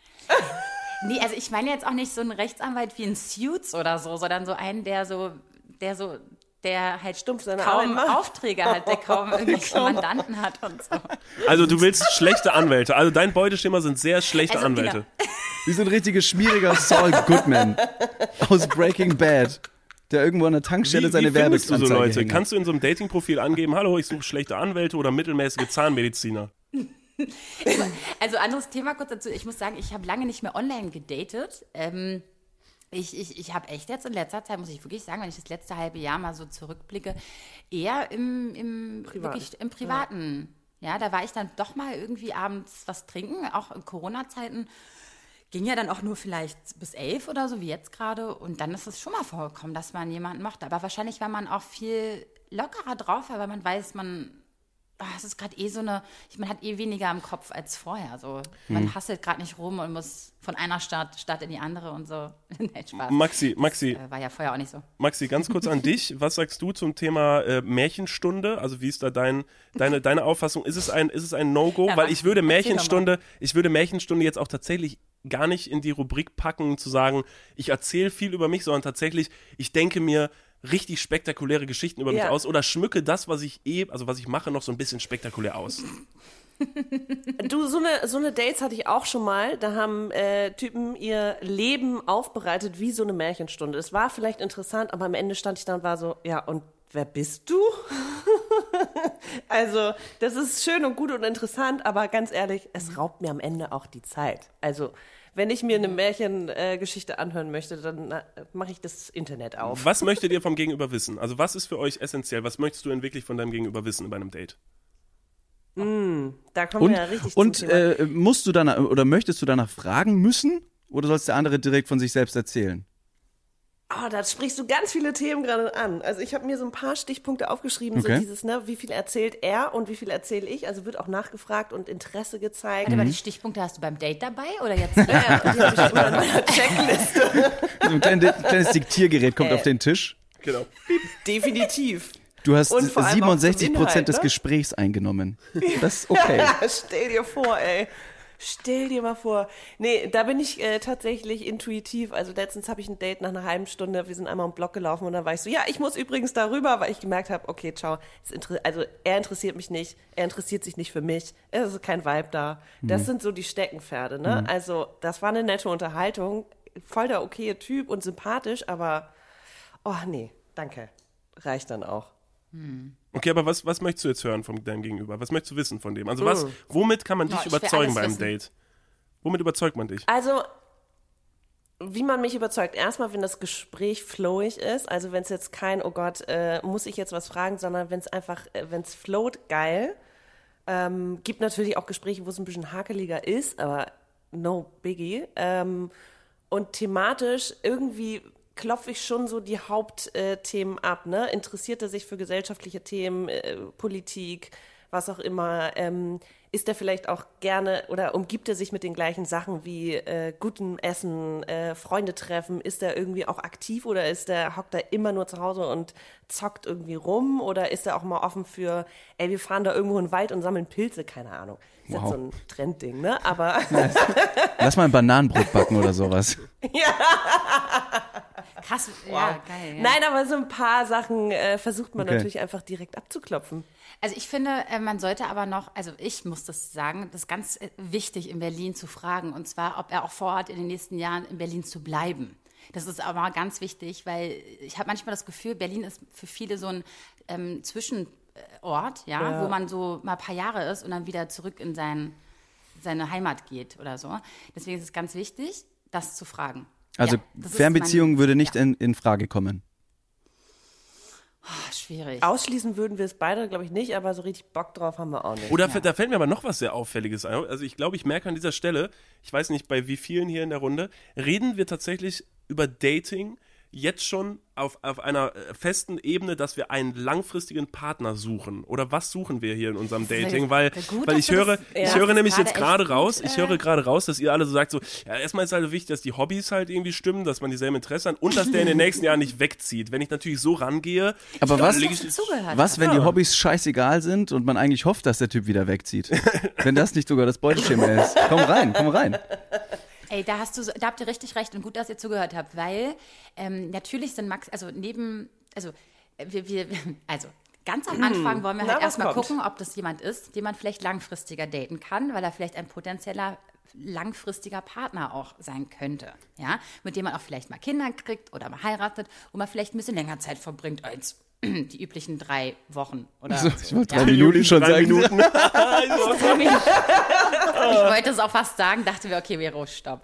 Nee, also ich meine jetzt auch nicht so einen Rechtsanwalt wie in Suits oder so, sondern so einen, der so, der so, der halt Stumpf seine kaum Arbeit macht. Aufträge hat, der kaum irgendwelche Mandanten hat und so. Also du willst schlechte Anwälte. Also dein Beuteschema sind sehr schlechte Also, Anwälte. genau. Wie so ein richtiger schmieriger Saul Goodman aus Breaking Bad, der irgendwo an der Tankstelle Wie, seine wie findest du so Werbeanzeige Leute? hängt. Kannst du in so einem Dating-Profil angeben, hallo, ich suche schlechte Anwälte oder mittelmäßige Zahnmediziner? Also anderes Thema kurz dazu. Ich muss sagen, ich habe lange nicht mehr online gedatet. Ähm, ich ich, ich habe echt jetzt in letzter Zeit, muss ich wirklich sagen, wenn ich das letzte halbe Jahr mal so zurückblicke, eher im, im, Privat. wirklich im Privaten. Ja. ja, da war ich dann doch mal irgendwie abends was trinken, auch in Corona-Zeiten. Ging ja dann auch nur vielleicht bis elf oder so, wie jetzt gerade. Und dann ist es schon mal vorgekommen, dass man jemanden mochte. Aber wahrscheinlich, weil man auch viel lockerer drauf war, weil man weiß, man, ah, es ist gerade eh so eine, man hat eh weniger im Kopf als vorher. So. Man hasselt gerade nicht rum und muss von einer Stadt, Stadt in die andere und so. Nein, Spaß. Maxi, Maxi, Äh, war ja vorher auch nicht so. Maxi, ganz kurz an dich. Was sagst du zum Thema äh, Märchenstunde? Also wie ist da dein, deine, deine Auffassung? Ist es ein, ist es ein No-Go? Ja, Weil was? ich würde Erzähl doch Märchenstunde, ich würde Märchenstunde jetzt auch tatsächlich gar nicht in die Rubrik packen, zu sagen, ich erzähle viel über mich, sondern tatsächlich, ich denke mir richtig spektakuläre Geschichten über mich Ja. aus oder schmücke das, was ich eh, also was ich mache, noch so ein bisschen spektakulär aus. Du, so eine, so eine Dates hatte ich auch schon mal. Da haben äh, Typen ihr Leben aufbereitet wie so eine Märchenstunde. Es war vielleicht interessant, aber am Ende stand ich da und war so, ja, und wer bist du? Also, das ist schön und gut und interessant, aber ganz ehrlich, es raubt mir am Ende auch die Zeit. Also, wenn ich mir eine Märchengeschichte äh, Geschichte anhören möchte, dann äh, mache ich das Internet auf. Was möchtet ihr vom Gegenüber wissen? Also was ist für euch essentiell? Was möchtest du denn wirklich von deinem Gegenüber wissen bei einem Date? Da kommen Und, wir ja richtig und zum Thema. äh, musst du danach oder möchtest du danach fragen müssen oder sollst der andere direkt von sich selbst erzählen? Oh, da sprichst du ganz viele Themen gerade an. Also ich habe mir so ein paar Stichpunkte aufgeschrieben, Okay. so dieses, ne, wie viel erzählt er und wie viel erzähle ich. Also wird auch nachgefragt und Interesse gezeigt. Warte mal, die Stichpunkte hast du beim Date dabei oder jetzt? Ja, ja, die habe ich immer in meiner Checkliste. So ein kleines, kleines Diktiergerät kommt Äh. auf den Tisch. Genau. Definitiv. Du hast Und vor allem auch siebenundsechzig zum Prozent Inhalt, des ne? Gesprächs eingenommen. Das ist okay. Stell dir vor, ey. Stell dir mal vor. Nee, da bin ich äh, tatsächlich intuitiv. Also letztens habe ich ein Date nach einer halben Stunde. Wir sind einmal im Block gelaufen und dann war ich so, ja, ich muss übrigens darüber, weil ich gemerkt habe, okay, ciao. Es inter- Also er interessiert mich nicht, er interessiert sich nicht für mich. Es ist kein Vibe da. Das sind so die Steckenpferde, ne? Also das war eine nette Unterhaltung. Voll der okaye Typ und sympathisch, aber oh nee, danke. Reicht dann auch. Okay, aber was, was möchtest du jetzt hören von deinem Gegenüber? Was möchtest du wissen von dem? Also was, Mm. womit kann man dich Ja, ich will überzeugen alles bei einem wissen. Date? Womit überzeugt man dich? Also, wie man mich überzeugt, erstmal, wenn das Gespräch flowig ist, also wenn es jetzt kein, oh Gott, äh, muss ich jetzt was fragen, sondern wenn es einfach, äh, wenn es float, geil. Ähm, gibt natürlich auch Gespräche, wo es ein bisschen hakeliger ist, aber no biggie. Ähm, und thematisch irgendwie klopfe ich schon so die Hauptthemen ab, ne? Interessiert er sich für gesellschaftliche Themen, äh, Politik, was auch immer? Ähm, ist er vielleicht auch gerne oder umgibt er sich mit den gleichen Sachen wie äh, gutem Essen, äh, Freunde treffen? Ist er irgendwie auch aktiv oder ist er, hockt er immer nur zu Hause und zockt irgendwie rum? Oder ist er auch mal offen für, ey, wir fahren da irgendwo in den Wald und sammeln Pilze? Keine Ahnung. Ist Wow. jetzt so ein Trendding, ne? Aber Lass mal ein Bananenbrot backen oder sowas. Krass, ja, geil. Ja. Nein, aber so ein paar Sachen äh, versucht man Okay. natürlich einfach direkt abzuklopfen. Also ich finde, äh, man sollte aber noch, also ich muss das sagen, das ist ganz äh, wichtig, in Berlin zu fragen. Und zwar, ob er auch vorhat, in den nächsten Jahren in Berlin zu bleiben. Das ist aber ganz wichtig, weil ich habe manchmal das Gefühl, Berlin ist für viele so ein ähm, Zwischenort, ja, Ja. wo man so mal ein paar Jahre ist und dann wieder zurück in sein, seine Heimat geht oder so. Deswegen ist es ganz wichtig, das zu fragen. Also Ja, das ist Fernbeziehung mein- würde nicht ja. in, in Frage kommen. Oh, schwierig. Ausschließen würden wir es beide, glaube ich, nicht, aber so richtig Bock drauf haben wir auch nicht. Oder da fällt mir aber noch was sehr Auffälliges ein. Also ich glaube, ich merke an dieser Stelle, ich weiß nicht bei wie vielen hier in der Runde, reden wir tatsächlich über Dating jetzt schon auf, auf einer äh, festen Ebene, dass wir einen langfristigen Partner suchen. Oder was suchen wir hier in unserem Das ist Dating? ja Weil, gut, weil dass ich du höre, das- ich ja, höre das nämlich ist jetzt gerade gerade echt raus, gut, ich äh. höre gerade raus, dass ihr alle so sagt, so, ja, erstmal ist halt wichtig, dass die Hobbys halt irgendwie stimmen, dass man dieselben Interessen hat und dass der in den nächsten Jahren nicht wegzieht. Wenn ich natürlich so rangehe, Aber dann was, leg dass ich- du zugehört was, hast. wenn die Hobbys scheißegal sind und man eigentlich hofft, dass der Typ wieder wegzieht? Wenn das nicht sogar das Beuteschema ist. Komm rein, komm rein. Ey, da hast du, so- da habt ihr richtig recht und gut, dass ihr zugehört habt, weil ähm, natürlich sind Max, also neben, also äh, wir, wir, also ganz am Anfang wollen wir Na, halt was erstmal kommt? gucken, ob das jemand ist, den man vielleicht langfristiger daten kann, weil er vielleicht ein potenzieller langfristiger Partner auch sein könnte, ja, mit dem man auch vielleicht mal Kinder kriegt oder mal heiratet und man vielleicht ein bisschen länger Zeit verbringt als die üblichen drei Wochen oder so. Ich wollte ja. drei Minuten schon drei sagen. Minuten. Drei Minuten. Ich wollte es auch fast sagen, dachte mir, okay, Vero, stopp.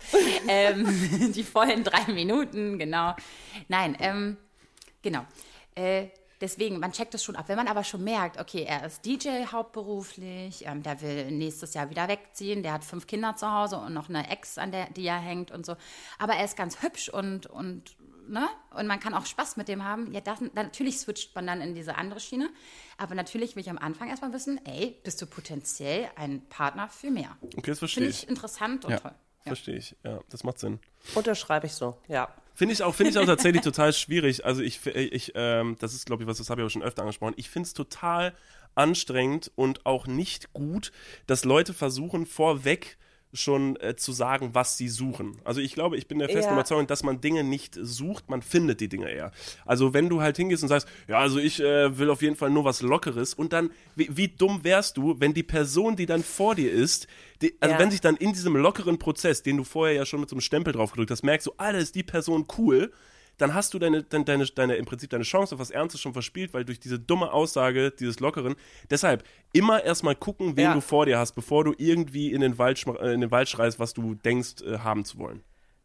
Ähm, die vollen drei Minuten, genau. Nein, ähm, genau. Äh, deswegen, man checkt es schon ab. Wenn man aber schon merkt, okay, er ist D J hauptberuflich, ähm, der will nächstes Jahr wieder wegziehen, der hat fünf Kinder zu Hause und noch eine Ex, an der die er hängt und so. Aber er ist ganz hübsch und, und ne? Und man kann auch Spaß mit dem haben. Ja, das, natürlich switcht man dann in diese andere Schiene. Aber natürlich will ich am Anfang erstmal wissen, ey, bist du potenziell ein Partner für mehr? Okay, das verstehe Finde ich. ich interessant und Ja. toll. Ja. Verstehe ich, ja, das macht Sinn. Unterschreibe ich so, ja. Finde ich auch, finde ich auch tatsächlich total schwierig. Also ich, ich ähm, das ist, glaube ich, was, das habe ich auch schon öfter angesprochen. Ich finde es total anstrengend und auch nicht gut, dass Leute versuchen, vorweg schon äh, zu sagen, was sie suchen. Also ich glaube, ich bin der festen Ja. Überzeugung, dass man Dinge nicht sucht, man findet die Dinge eher. Also wenn du halt hingehst und sagst, ja, also ich äh, will auf jeden Fall nur was Lockeres und dann, wie, wie dumm wärst du, wenn die Person, die dann vor dir ist, die, also Ja. wenn sich dann in diesem lockeren Prozess, den du vorher ja schon mit so einem Stempel drauf gedrückt hast, merkst du, Alter, ist die Person cool, dann hast du deine, deine, deine, deine, im Prinzip deine Chance auf was Ernstes schon verspielt, weil durch diese dumme Aussage, dieses Lockeren, deshalb immer erstmal gucken, wen Ja. du vor dir hast, bevor du irgendwie in den Wald, schma- äh, in den Wald schreist, was du denkst, äh, haben zu wollen.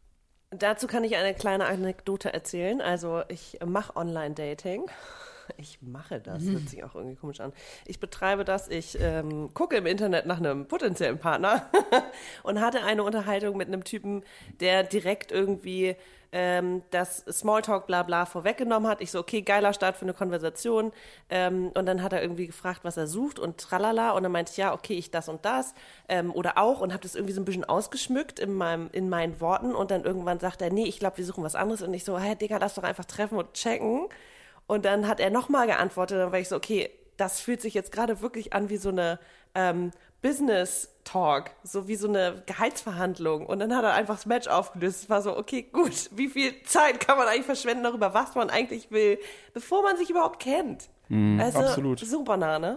Dazu kann ich eine kleine Anekdote erzählen. Also ich mache Online-Dating. Ich mache das, hört sich auch irgendwie komisch an. Ich betreibe das, ich ähm, gucke im Internet nach einem potenziellen Partner und hatte eine Unterhaltung mit einem Typen, der direkt irgendwie ähm, das Smalltalk bla bla vorweggenommen hat. Ich so, okay, geiler Start für eine Konversation. Ähm, und dann hat er irgendwie gefragt, was er sucht und tralala. Und dann meinte ich, ja, okay, ich das und das. Ähm, oder auch und habe das irgendwie so ein bisschen ausgeschmückt in, meinem, in meinen Worten. Und dann irgendwann sagt er, nee, ich glaube, wir suchen was anderes. Und ich so, hey, Digga, lass doch einfach treffen und checken. Und dann hat er nochmal geantwortet, dann war ich so, okay, das fühlt sich jetzt gerade wirklich an wie so eine ähm, Business-Talk, so wie so eine Gehaltsverhandlung. Und dann hat er einfach das Match aufgelöst. Es war so, okay, gut, wie viel Zeit kann man eigentlich verschwenden darüber, was man eigentlich will, bevor man sich überhaupt kennt? Also, absolut. so Banane.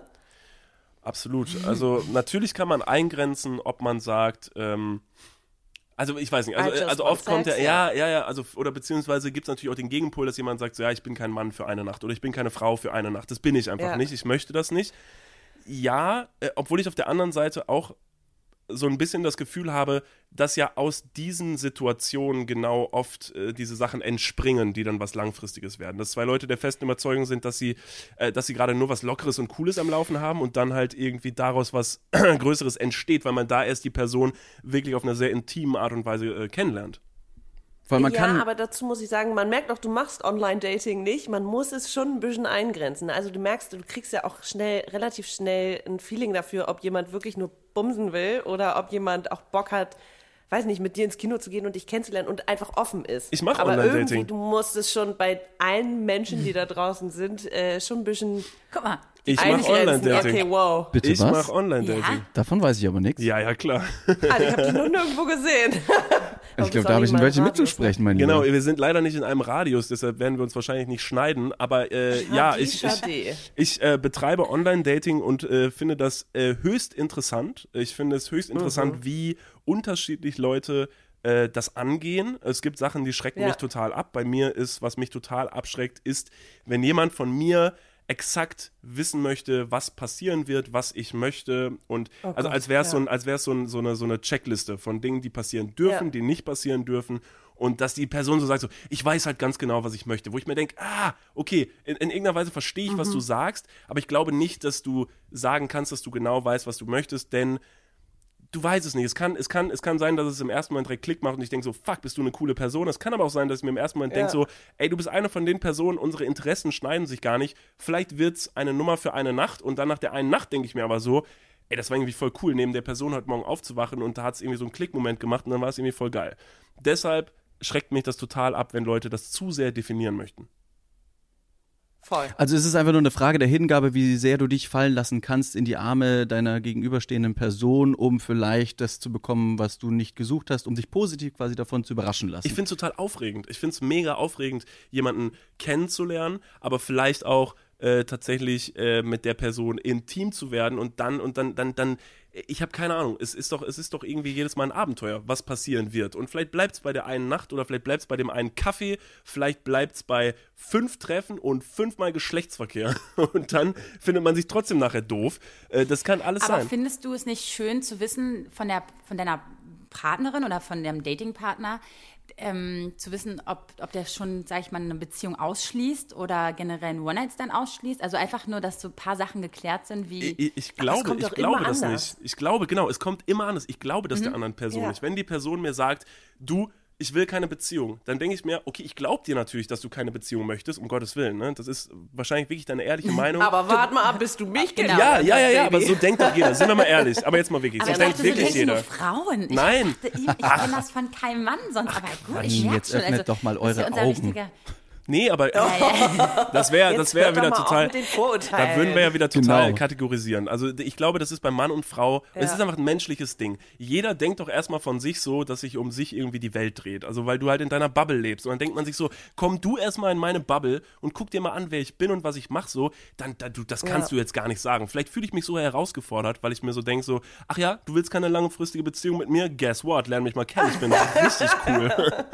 Absolut. Also natürlich kann man eingrenzen, ob man sagt, ähm, also ich weiß nicht, also, I just also want oft kommt ja, sex, ja, ja, ja, also oder beziehungsweise gibt es natürlich auch den Gegenpol, dass jemand sagt, so, ja, ich bin kein Mann für eine Nacht oder ich bin keine Frau für eine Nacht. Das bin ich einfach Ja. nicht, ich möchte das nicht. Ja, äh, obwohl ich auf der anderen Seite auch so ein bisschen das Gefühl habe, dass ja aus diesen Situationen genau oft äh, diese Sachen entspringen, die dann was Langfristiges werden. Dass zwei Leute der festen Überzeugung sind, dass sie, äh, dass sie gerade nur was Lockeres und Cooles am Laufen haben und dann halt irgendwie daraus was Größeres entsteht, weil man da erst die Person wirklich auf einer sehr intimen Art und Weise äh, kennenlernt. Weil man ja, kann, aber dazu muss ich sagen, man merkt auch, du machst Online-Dating nicht. Man muss es schon ein bisschen eingrenzen. Also du merkst, du kriegst ja auch schnell, relativ schnell ein Feeling dafür, ob jemand wirklich nur bumsen will oder ob jemand auch Bock hat, weiß nicht, mit dir ins Kino zu gehen und dich kennenzulernen und einfach offen ist. Ich mache Aber Online-Dating. irgendwie, du musst es schon bei allen Menschen, die da draußen sind, äh, schon ein bisschen Guck mal, Ich mache Eingrenzen. Online-Dating. Okay, wow. Bitte Ich was? mache Online-Dating. Ja? Davon weiß ich aber nichts. Ja, ja, klar. Ah, ich habe dich noch nirgendwo gesehen. Ich glaube, da habe ich in welche mitzusprechen, mein Genau, Lieber. wir sind leider nicht in einem Radius, deshalb werden wir uns wahrscheinlich nicht schneiden. Aber äh, ja, ich, ich, Schade. ich äh, betreibe Online-Dating und äh, finde das äh, höchst interessant. Ich finde es höchst interessant, Mhm. wie unterschiedlich Leute äh, das angehen. Es gibt Sachen, die schrecken Ja. mich total ab. Bei mir ist, was mich total abschreckt, ist, wenn jemand von mir exakt wissen möchte, was passieren wird, was ich möchte und Oh also Gott, als wäre es ja. so, ein, als wär's so, ein, so, eine, so eine Checkliste von Dingen, die passieren dürfen, Ja. die nicht passieren dürfen und dass die Person so sagt, so, ich weiß halt ganz genau, was ich möchte, wo ich mir denke, ah, okay, in, in irgendeiner Weise verstehe ich, was du sagst, aber ich glaube nicht, dass du sagen kannst, dass du genau weißt, was du möchtest, denn du weißt es nicht. Es kann, es, kann, es kann sein, dass es im ersten Moment direkt Klick macht und ich denke so, fuck, bist du eine coole Person. Es kann aber auch sein, dass ich mir im ersten Moment Ja. denke so, ey, du bist eine von den Personen, unsere Interessen schneiden sich gar nicht. Vielleicht wird es eine Nummer für eine Nacht und dann nach der einen Nacht denke ich mir aber so, ey, das war irgendwie voll cool, neben der Person heute Morgen aufzuwachen und da hat es irgendwie so einen Klickmoment gemacht und dann war es irgendwie voll geil. Deshalb schreckt mich das total ab, wenn Leute das zu sehr definieren möchten. Voll. Also es ist einfach nur eine Frage der Hingabe, wie sehr du dich fallen lassen kannst in die Arme deiner gegenüberstehenden Person, um vielleicht das zu bekommen, was du nicht gesucht hast, um dich positiv quasi davon zu überraschen lassen. Ich finde es total aufregend. Ich finde es mega aufregend, jemanden kennenzulernen, aber vielleicht auch äh, tatsächlich äh, mit der Person intim zu werden und dann und dann dann dann ich habe keine Ahnung, es ist doch es ist doch irgendwie jedes Mal ein Abenteuer, was passieren wird und vielleicht bleibt es bei der einen Nacht oder vielleicht bleibt es bei dem einen Kaffee, vielleicht bleibt es bei fünf Treffen und fünfmal Geschlechtsverkehr und dann findet man sich trotzdem nachher doof. Äh, das kann alles Aber sein. findest du es nicht schön zu wissen von der von deiner Partnerin oder von deinem Datingpartner, ähm, zu wissen, ob, ob der schon, sag ich mal, eine Beziehung ausschließt oder generell einen One-Night-Stand ausschließt? Also einfach nur, dass so ein paar Sachen geklärt sind, wie... Ich, ich glaube, kommt ich doch glaube immer das anders. nicht. Ich glaube, genau, es kommt immer anders. Ich glaube das der anderen Person Ja. nicht. Wenn die Person mir sagt, du, ich will keine Beziehung, dann denke ich mir, okay, ich glaube dir natürlich, dass du keine Beziehung möchtest, um Gottes Willen. Ne? Das ist wahrscheinlich wirklich deine ehrliche Meinung. Aber warte mal ab, bis du mich Genau. kennenlernst. ja, ja, ja, ja, aber Baby. so denkt doch jeder. Sind wir mal ehrlich. Aber jetzt mal wirklich. aber So ich denkt dachte, so wirklich denken nur jeder. Frauen. Ich Nein. Dachte, ich ich kenne das von keinem Mann sonst. Aber gut, Mann, ich merke jetzt schon. öffnet Also, doch mal das ist ja eure unser Augen. richtiger- Nee, aber Ja, ja. das wäre Jetzt das wär hört doch wieder mal auf total. mit den Vorurteilen. Da würden wir ja wieder total Genau. kategorisieren. Also ich glaube, das ist bei Mann und Frau, es ist einfach ein menschliches Ding. Jeder denkt doch erstmal von sich so, dass sich um sich irgendwie die Welt dreht. Also weil du halt in deiner Bubble lebst. Und dann denkt man sich so, komm du erstmal in meine Bubble und guck dir mal an, wer ich bin und was ich mache so. Dann, da, du, das kannst Ja. du jetzt gar nicht sagen. Vielleicht fühle ich mich so herausgefordert, weil ich mir so denke so, ach ja, du willst keine langfristige Beziehung mit mir? Guess what? Lern mich mal kennen. Ich bin richtig cool.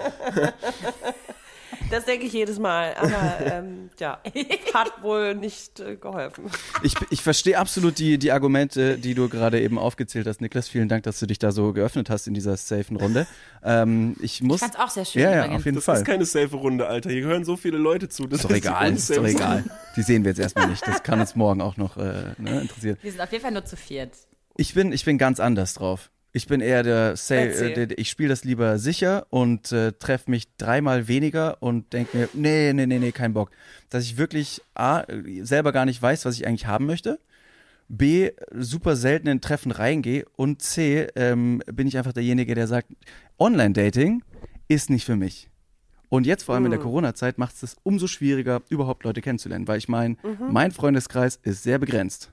Das denke ich jedes Mal. Aber ähm, ja, hat wohl nicht äh, geholfen. Ich, ich verstehe absolut die, die Argumente, die du gerade eben aufgezählt hast, Niklas. Vielen Dank, dass du dich da so geöffnet hast in dieser safen Runde. Ähm, ich muss. Ich fand's auch sehr schön Ja, ja, übrigens. auf jeden Das Fall. ist keine safe Runde, Alter. Hier hören so viele Leute zu. Das Ist doch ist egal, ist doch unsafe. egal. Die sehen wir jetzt erstmal nicht. Das kann uns morgen auch noch äh, ne, interessieren. Wir sind auf jeden Fall nur zu viert. Ich bin, ich bin ganz anders drauf. Ich bin eher der, Say, Erzähl. äh, der ich spiele das lieber sicher und äh, treffe mich dreimal weniger und denke mir, nee, nee, nee, nee, kein Bock. Dass ich wirklich A, selber gar nicht weiß, was ich eigentlich haben möchte, B, super selten in Treffen reingehe und C, ähm, bin ich einfach derjenige, der sagt, Online-Dating ist nicht für mich. Und jetzt vor allem in der Corona-Zeit macht es das umso schwieriger, überhaupt Leute kennenzulernen, weil ich meine, mein Freundeskreis ist sehr begrenzt.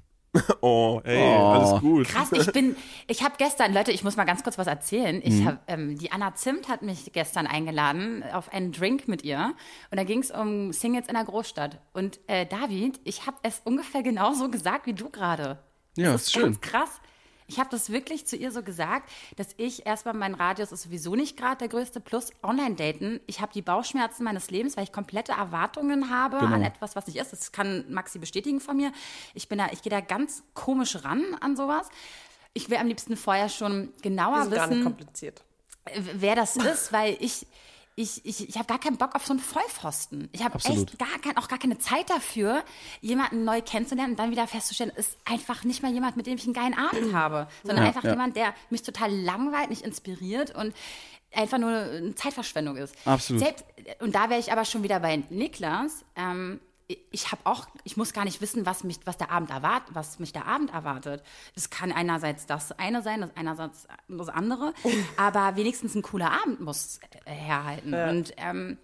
Oh, ey, Oh. alles gut. Krass, ich bin, ich habe gestern, Leute, ich muss mal ganz kurz was erzählen. Ich hab, ähm, die Anna Zimt hat mich gestern eingeladen auf einen Drink mit ihr und da ging es um Singles in der Großstadt. Und äh, David, ich habe es ungefähr genauso gesagt wie du gerade. Ja, Das ist ist schön. ganz krass. Ich habe das wirklich zu ihr so gesagt, dass ich erstmal, mein Radius ist sowieso nicht gerade der größte, plus Online-Daten. Ich habe die Bauchschmerzen meines Lebens, weil ich komplette Erwartungen habe Genau. an etwas, was nicht ist. Das kann Maxi bestätigen von mir. Ich bin da, ich gehe da ganz komisch ran an sowas. Ich will am liebsten vorher schon Das genauer ist gar nicht wissen, kompliziert. wer das ist, weil ich ich, ich, ich habe gar keinen Bock auf so einen Vollpfosten. Ich habe Absolut. echt gar, kein, auch gar keine Zeit dafür, jemanden neu kennenzulernen und dann wieder festzustellen, ist einfach nicht mal jemand, mit dem ich einen geilen Abend habe, sondern Ja, einfach ja. jemand, der mich total langweilt, nicht inspiriert und einfach nur eine Zeitverschwendung ist. Absolut. Selbst, und da wäre ich aber schon wieder bei Niklas. Ähm, ich habe auch, ich muss gar nicht wissen, was mich, was der Abend erwartet, was mich der Abend erwartet. Es kann einerseits das eine sein, das einerseits das andere, aber wenigstens ein cooler Abend muss äh, herhalten. Und ähm,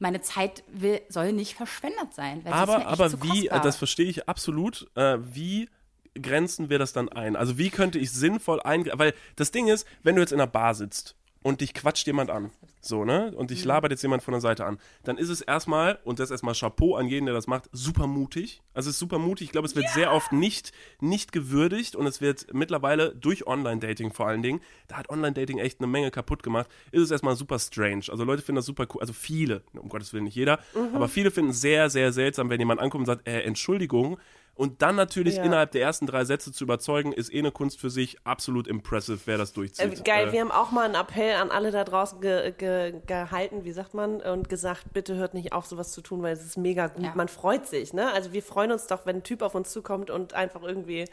meine Zeit will, soll nicht verschwendet sein. Weil aber die ist mir echt aber zu wie, kostbar. das verstehe ich absolut, äh, wie grenzen wir das dann ein? Also wie könnte ich sinnvoll eingrenzen? Weil das Ding ist, wenn du jetzt in einer Bar sitzt und dich quatscht jemand an, so, ne? Und dich labert jetzt jemand von der Seite an, dann ist es erstmal, und das ist erstmal Chapeau an jeden, der das macht, super mutig. Also es ist super mutig. Ich glaube, es wird ja. sehr oft nicht, nicht gewürdigt und es wird mittlerweile durch Online-Dating vor allen Dingen, da hat Online-Dating echt eine Menge kaputt gemacht, ist es erstmal super strange. Also Leute finden das super cool, also viele, um Gottes Willen nicht jeder, mhm. aber viele finden es sehr, sehr seltsam, wenn jemand ankommt und sagt, äh, Entschuldigung, und dann natürlich ja. innerhalb der ersten drei Sätze zu überzeugen, ist eh eine Kunst für sich, absolut impressive, wer das durchzieht. Äh, geil, äh, wir haben auch mal einen Appell an alle da draußen ge- ge- gehalten, wie sagt man, und gesagt, bitte hört nicht auf, sowas zu tun, weil es ist mega gut. Ja. Man freut sich, ne? Also wir freuen uns doch, wenn ein Typ auf uns zukommt und einfach irgendwie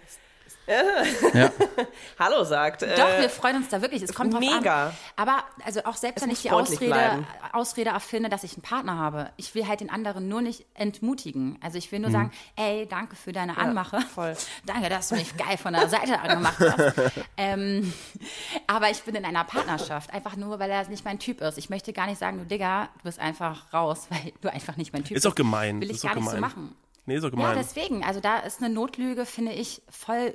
ja. Hallo sagt. Doch, äh, wir freuen uns da wirklich. Es kommt drauf mega. an. Aber also auch selbst Es wenn muss ich die freundlich Ausrede, bleiben. Ausrede erfinde, dass ich einen Partner habe, ich will halt den anderen nur nicht entmutigen. Also ich will nur sagen, ey, danke für deine Anmache. voll. Danke, dass du mich geil von der Seite angemacht hast. ähm, aber ich bin in einer Partnerschaft, einfach nur, weil er nicht mein Typ ist. Ich möchte gar nicht sagen, du Digga, du bist einfach raus, weil du einfach nicht mein Typ bist. Ist auch gemein. Will ich ist gar auch nicht gemein. so machen. Nee, so gemein. Ja, deswegen. Also da ist eine Notlüge, finde ich, voll,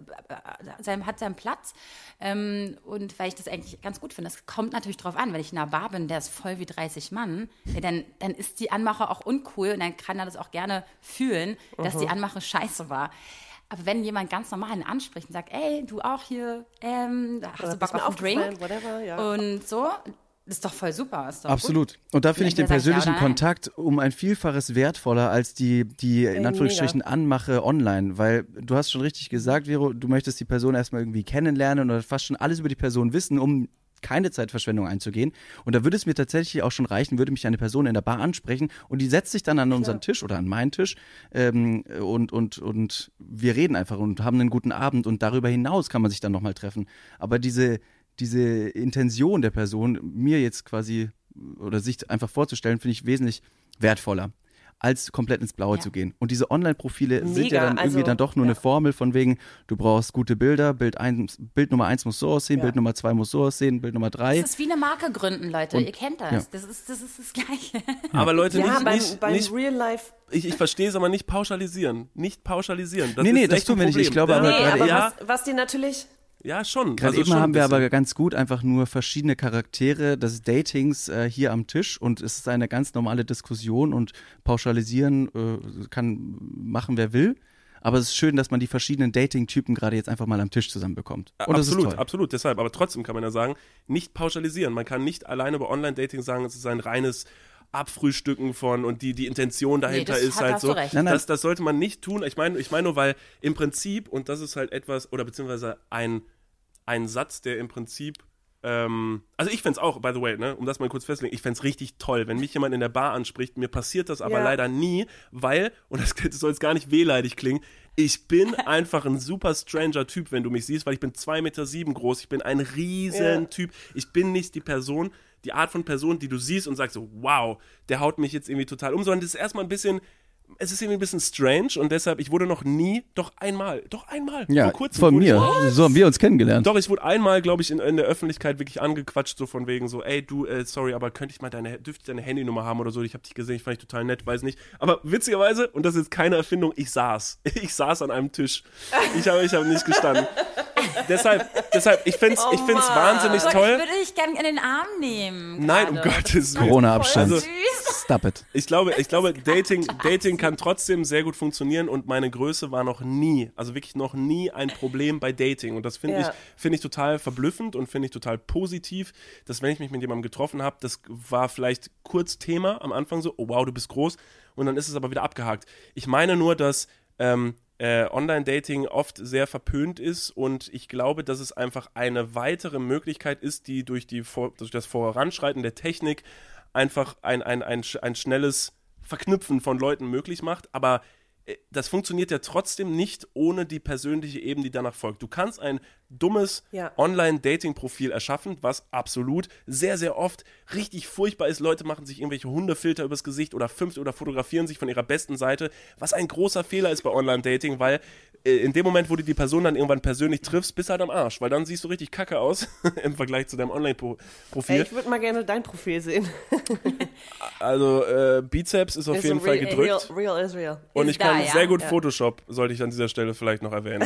äh, sein, hat seinen Platz. Ähm, und weil ich das eigentlich ganz gut finde. Es kommt natürlich drauf an, wenn ich in einer Bar bin, der ist voll wie dreißig Mann, ja, dann, dann ist die Anmache auch uncool und dann kann er das auch gerne fühlen, dass die Anmache scheiße war. Aber wenn jemand ganz normal ihn anspricht und sagt, ey, du auch hier, ähm, hast Oder du Bock bist mir auf einen Drink? aufgefallen, whatever, ja. Und so, das ist doch voll super. Ist doch Absolut. Gut. Und da finde ich den Entweder sag ich ja persönlichen oder nein. Kontakt um ein Vielfaches wertvoller als die, die in Ey, Anführungsstrichen Anmache online. Weil du hast schon richtig gesagt, Vero, du möchtest die Person erstmal irgendwie kennenlernen oder fast schon alles über die Person wissen, um keine Zeitverschwendung einzugehen. Und da würde es mir tatsächlich auch schon reichen, würde mich eine Person in der Bar ansprechen und die setzt sich dann an unseren Tisch oder an meinen Tisch ähm, und, und, und wir reden einfach und haben einen guten Abend und darüber hinaus kann man sich dann nochmal treffen. Aber diese, diese Intention der Person, mir jetzt quasi oder sich einfach vorzustellen, finde ich wesentlich wertvoller, als komplett ins Blaue Ja. zu gehen. Und diese Online-Profile sind Mega, ja dann irgendwie also, dann doch nur ja. eine Formel von wegen, du brauchst gute Bilder, Bild, eins, Bild Nummer eins muss so aussehen, Ja. Bild Nummer zwei muss so aussehen, Bild Nummer drei. Das ist wie eine Marke gründen, Leute. Und- Ihr kennt das. ja. Das, ist, das ist das Gleiche. Aber Leute, Ja, nicht, beim, nicht, beim nicht Real Life. ich, ich verstehe es aber nicht pauschalisieren. Nicht pauschalisieren. Das Nee, nee, ist das echt tun ein wir nicht. Ich Problem. glaube aber Nee, gerade aber ja, was, was die natürlich. ja, schon. Gerade also eben schon ein haben wir bisschen. aber ganz gut einfach nur verschiedene Charaktere des Datings äh, hier am Tisch und es ist eine ganz normale Diskussion und pauschalisieren äh, kann machen, wer will. Aber es ist schön, dass man die verschiedenen Dating-Typen gerade jetzt einfach mal am Tisch zusammenbekommt. Und das absolut, ist toll. absolut. Deshalb, aber trotzdem kann man ja sagen, nicht pauschalisieren. Man kann nicht alleine bei Online-Dating sagen, es ist ein reines Abfrühstücken von und die, die Intention dahinter das ist hat- halt hast so. du recht. Nein, nein. Das, das sollte man nicht tun. Ich meine, ich meine nur, weil im Prinzip, und das ist halt etwas, oder beziehungsweise ein, ein Satz, der im Prinzip ähm, also ich fänd's auch, by the way, ne, um das mal kurz festzulegen, ich fänd's richtig toll, wenn mich jemand in der Bar anspricht, mir passiert das aber Ja. leider nie, weil, und das, das soll jetzt gar nicht wehleidig klingen, ich bin einfach ein super stranger Typ, wenn du mich siehst, weil ich bin zwei Meter sieben groß, ich bin ein riesen Ja. Typ, ich bin nicht die Person, die Art von Person, die du siehst und sagst so, wow, der haut mich jetzt irgendwie total um, sondern das ist erstmal ein bisschen, es ist irgendwie ein bisschen strange und deshalb, ich wurde noch nie, doch einmal, doch einmal, Ja, vor kurzem von wurde ich- mir. So haben wir uns kennengelernt. doch, ich wurde einmal, glaube ich, in, in der Öffentlichkeit wirklich angequatscht, so von wegen so, ey, du, äh, sorry, aber könnte ich mal deine, dürfte ich deine Handynummer haben oder so? Ich habe dich gesehen, ich fand dich total nett, weiß nicht. Aber witzigerweise, und das ist jetzt keine Erfindung, ich saß. Ich saß an einem Tisch. Ich habe ich hab nicht gestanden. deshalb, deshalb, ich find's, ich find's Mann. wahnsinnig Aber toll. ich würde dich gerne in den Arm nehmen. Nein, um gerade. Gottes Willen. Corona-Abstand. Also- Süß. Stop it. Ich glaube, ich glaube Dating, Dating kann trotzdem sehr gut funktionieren und meine Größe war noch nie, also wirklich noch nie ein Problem bei Dating. Und das finde Ja. ich, finde ich total verblüffend und finde ich total positiv, dass wenn ich mich mit jemandem getroffen habe, das war vielleicht kurz Thema am Anfang so, oh wow, du bist groß und dann ist es aber wieder abgehakt. Ich meine nur, dass ähm, äh, Online-Dating oft sehr verpönt ist und ich glaube, dass es einfach eine weitere Möglichkeit ist, die durch, die Vor- durch das Voranschreiten der Technik einfach ein, ein, ein, sch- ein schnelles Verknüpfen von Leuten möglich macht, aber äh, das funktioniert ja trotzdem nicht ohne die persönliche Ebene, die danach folgt. Du kannst ein dummes Ja. Online-Dating-Profil erschaffen, was absolut sehr, sehr oft richtig furchtbar ist. Leute machen sich irgendwelche Hundefilter übers Gesicht oder fünft oder fotografieren sich von ihrer besten Seite, was ein großer Fehler ist bei Online-Dating, weil äh, in dem Moment, wo du die Person dann irgendwann persönlich triffst, bist du halt am Arsch, weil dann siehst du richtig kacke aus im Vergleich zu deinem Online-Profil. Ey, ich würde mal gerne dein Profil sehen. Also äh, Bizeps ist auf Ist jeden so Fall real, gedrückt. Real, real is real. Und Ist ich kann da, ja? sehr gut Ja. Photoshop, sollte ich an dieser Stelle vielleicht noch erwähnen.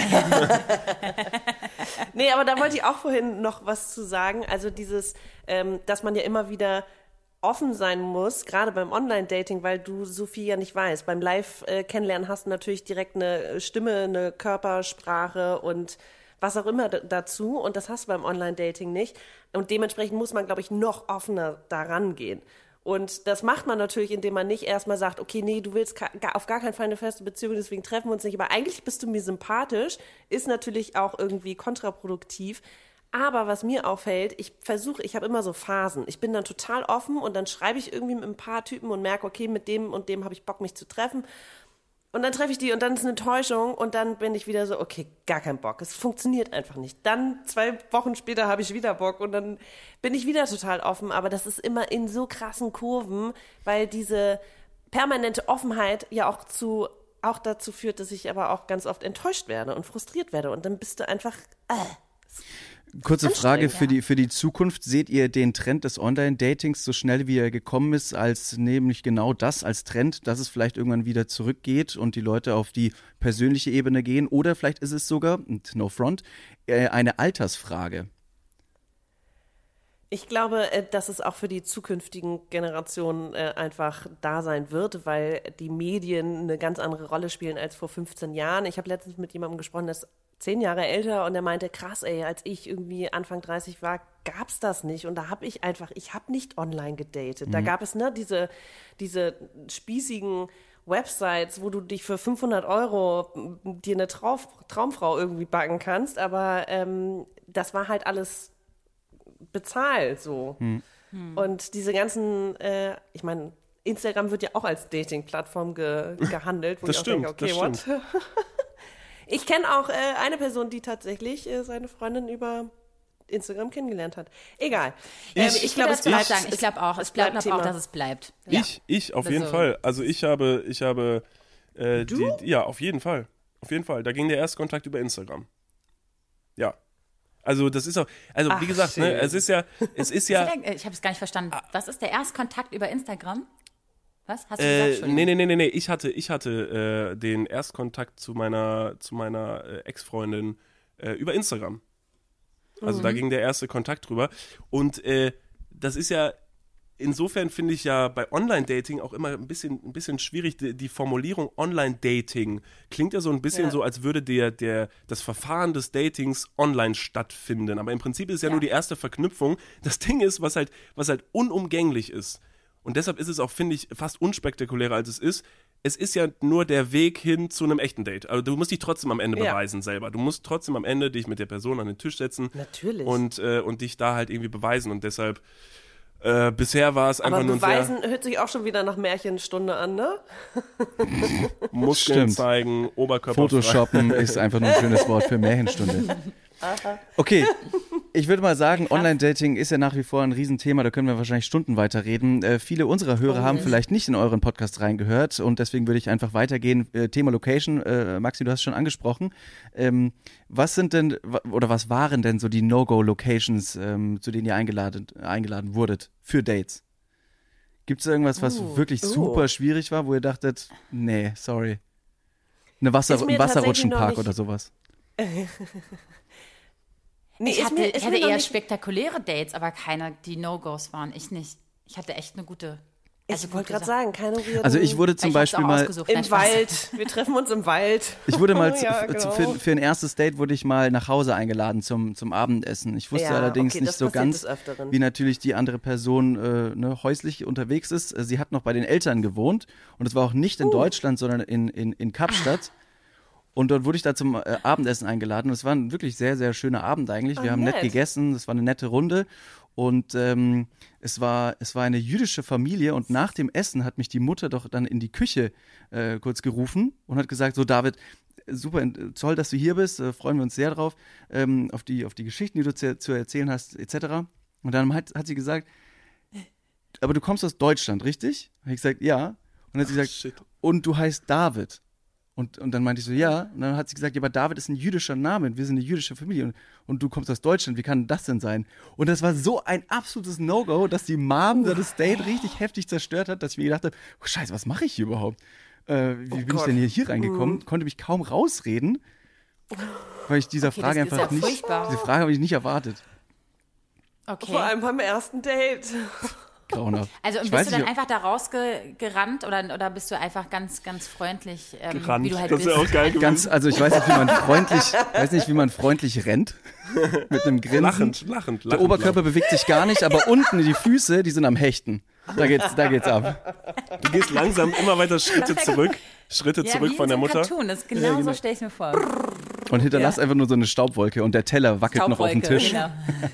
Nee, aber da wollte ich auch vorhin noch was zu sagen. Also dieses, ähm, dass man ja immer wieder offen sein muss, gerade beim Online-Dating, weil du so viel ja nicht weißt. Beim Live-Kennenlernen hast du natürlich direkt eine Stimme, eine Körpersprache und was auch immer d- dazu. Und das hast du beim Online-Dating nicht. Und dementsprechend muss man, glaube ich, noch offener daran gehen. Und das macht man natürlich, indem man nicht erstmal sagt, okay, nee, du willst ka- gar- auf gar keinen Fall eine feste Beziehung, deswegen treffen wir uns nicht. Aber eigentlich bist du mir sympathisch, ist natürlich auch irgendwie kontraproduktiv. Aber was mir auffällt, ich versuche, ich habe immer so Phasen. Ich bin dann total offen und dann schreibe ich irgendwie mit ein paar Typen und merke, okay, mit dem und dem habe ich Bock, mich zu treffen. Und dann treffe ich die und dann ist eine Enttäuschung und dann bin ich wieder so, okay, gar kein Bock. Es funktioniert einfach nicht. Dann zwei Wochen später habe ich wieder Bock und dann bin ich wieder total offen. Aber das ist immer in so krassen Kurven, weil diese permanente Offenheit ja auch zu auch dazu führt, dass ich aber auch ganz oft enttäuscht werde und frustriert werde. Und dann bist du einfach, äh, Kurze Frage Anstrengend, für ja. die, für die Zukunft. Seht ihr den Trend des Online-Datings so schnell, wie er gekommen ist, als nämlich genau das, als Trend, dass es vielleicht irgendwann wieder zurückgeht und die Leute auf die persönliche Ebene gehen? Oder vielleicht ist es sogar, und no front, äh, eine Altersfrage. Ich glaube, äh, dass es auch für die zukünftigen Generationen äh, einfach da sein wird, weil die Medien eine ganz andere Rolle spielen als vor fünfzehn Jahren. Ich habe letztens mit jemandem gesprochen, der ist zehn Jahre älter und der meinte, krass, ey, als ich irgendwie Anfang dreißig war, gab's das nicht. Und da habe ich einfach, ich habe nicht online gedatet. Da gab es ne diese, diese spießigen Websites, wo du dich für fünfhundert Euro m, dir eine Trauf, Traumfrau irgendwie backen kannst, aber ähm, das war halt alles bezahlt so. Und diese ganzen, äh, ich meine, Instagram wird ja auch als Dating-Plattform ge gehandelt, wo Das ich stimmt, auch denke, okay, das what? Ich kenne auch äh, eine Person, die tatsächlich äh, seine Freundin über Instagram kennengelernt hat. Egal. Ähm, Ich- Ich, glaube, es es bleibt bleibt- sagen. Ich glaube auch. es Ich glaube bleibt glaub auch, Thema. dass es bleibt. Ja. Ich, ich, auf Also- jeden Fall. Also ich habe, ich habe, äh, die, ja, auf jeden Fall. Auf jeden Fall. Da ging der erste Kontakt über Instagram. Ja. Also das ist auch, also wie Ach, gesagt, ne, schön. es ist ja, es ist ja, Ich habe es gar nicht verstanden. Was ist der Erstkontakt über Instagram? Was? Hast du gesagt? äh, Entschuldigung. nee, nee, nee, nee, nee, ich hatte, ich hatte äh, den Erstkontakt zu meiner, zu meiner äh, Ex-Freundin äh, über Instagram. Also da ging der erste Kontakt drüber. Und äh, das ist ja, insofern finde ich ja bei Online-Dating auch immer ein bisschen, ein bisschen schwierig. Die, die Formulierung Online-Dating klingt ja so ein bisschen Ja. so, als würde der, der, das Verfahren des Datings online stattfinden. Aber im Prinzip ist es ja, Ja. nur die erste Verknüpfung. Das Ding ist, was halt, was halt unumgänglich ist. Und deshalb ist es auch, finde ich, fast unspektakulärer, als es ist. Es ist ja nur der Weg hin zu einem echten Date. Also du musst dich trotzdem am Ende Ja. beweisen selber. Du musst trotzdem am Ende dich mit der Person an den Tisch setzen Natürlich. und, äh, und dich da halt irgendwie beweisen. Und deshalb, äh, bisher war es einfach Aber nur ein beweisen hört sich auch schon wieder nach Märchenstunde an, ne? sehr Muskeln Stimmt. zeigen, Oberkörper Photoshoppen ist einfach nur ein schönes Wort für Märchenstunde. Okay, ich würde mal sagen, Online-Dating ist ja nach wie vor ein Riesenthema, da können wir wahrscheinlich Stunden weiterreden. Äh, viele unserer Hörer haben vielleicht nicht in euren Podcast reingehört und deswegen würde ich einfach weitergehen. Äh, Thema Location, äh, Maxi, du hast es schon angesprochen. Ähm, was sind denn, wa- oder was waren denn so die No-Go-Locations, ähm, zu denen ihr eingeladen, eingeladen wurdet für Dates? Gibt es irgendwas, was Uh, wirklich uh. super schwierig war, wo ihr dachtet, nee, sorry. Eine Wasser, Ist mir ein Wasserrutschenpark tatsächlich noch oder sowas. Nee, Ich ist hatte, mir- ich ist hatte mir noch eher nicht- spektakuläre Dates, aber keine, die No-Gos waren. Ich nicht. Ich hatte echt eine gute. also Ich wollte gute gerade Sache. sagen, keine weirden... Also ich wurde zum Ich hab's Beispiel auch mal, ausgesucht. Nein, Im Spaß. Wald. Wir treffen uns im Wald. ich wurde mal zu, Ja, zu, genau. für, für ein erstes Date wurde ich mal nach Hause eingeladen zum, zum Abendessen. Ich wusste Ja, allerdings okay, nicht das so passiert ganz, des Öfteren. wie natürlich die andere Person äh, ne, häuslich unterwegs ist. Äh, Sie hat noch bei den Eltern gewohnt und es war auch nicht Uh. in Deutschland, sondern in, in, in Kapstadt. Und dort wurde ich da zum äh, Abendessen eingeladen. Es war ein wirklich sehr, sehr schöner Abend eigentlich. Wir Ah, haben nett nett. gegessen, es war eine nette Runde. Und ähm, es war, es war eine jüdische Familie und nach dem Essen hat mich die Mutter doch dann in die Küche äh, kurz gerufen und hat gesagt, so David, super toll, dass du hier bist, äh, freuen wir uns sehr drauf, ähm, auf, die, auf die Geschichten, die du zu, zu erzählen hast, et cetera. Und dann hat, hat sie gesagt, aber du kommst aus Deutschland, richtig? Habe ich gesagt, ja. Und dann hat sie gesagt, Shit. und du heißt David. Und, und dann meinte ich so, ja. Und dann hat sie gesagt, ja, aber David ist ein jüdischer Name. Wir sind eine jüdische Familie. Und, und du kommst aus Deutschland. Wie kann das denn sein? Und das war so ein absolutes No-Go, dass die Mom uh, das Date richtig heftig zerstört hat, dass ich mir gedacht habe, oh Scheiße, was mache ich hier überhaupt? Äh, wie oh bin Gott. ich denn hier, hier reingekommen? Mm. Konnte mich kaum rausreden, weil ich dieser okay, Frage einfach ja nicht, furchtbar. diese Frage habe ich nicht erwartet. Okay. Vor allem beim ersten Date. Grauenhaft. Also und bist du dann nicht, einfach da rausgerannt oder, oder bist du einfach ganz, ganz freundlich, ähm, gerannt. wie du halt das bist? Ist ja auch geil ganz, also ich weiß nicht, wie man freundlich, weiß nicht, wie man freundlich rennt. Mit einem Grinsen. Lachend, lachend, lachend. Der Oberkörper lachend. bewegt sich gar nicht, aber unten die Füße, die sind am Hechten. Da geht's, da geht's ab. Du gehst langsam immer weiter Schritte zurück, Schritte ja, zurück wie von in der so Mutter. Cartoon. Das genau, ja, genau so stelle ich mir vor. Und hinterlass ja. einfach nur so eine Staubwolke und der Teller wackelt noch auf dem Tisch. Genau.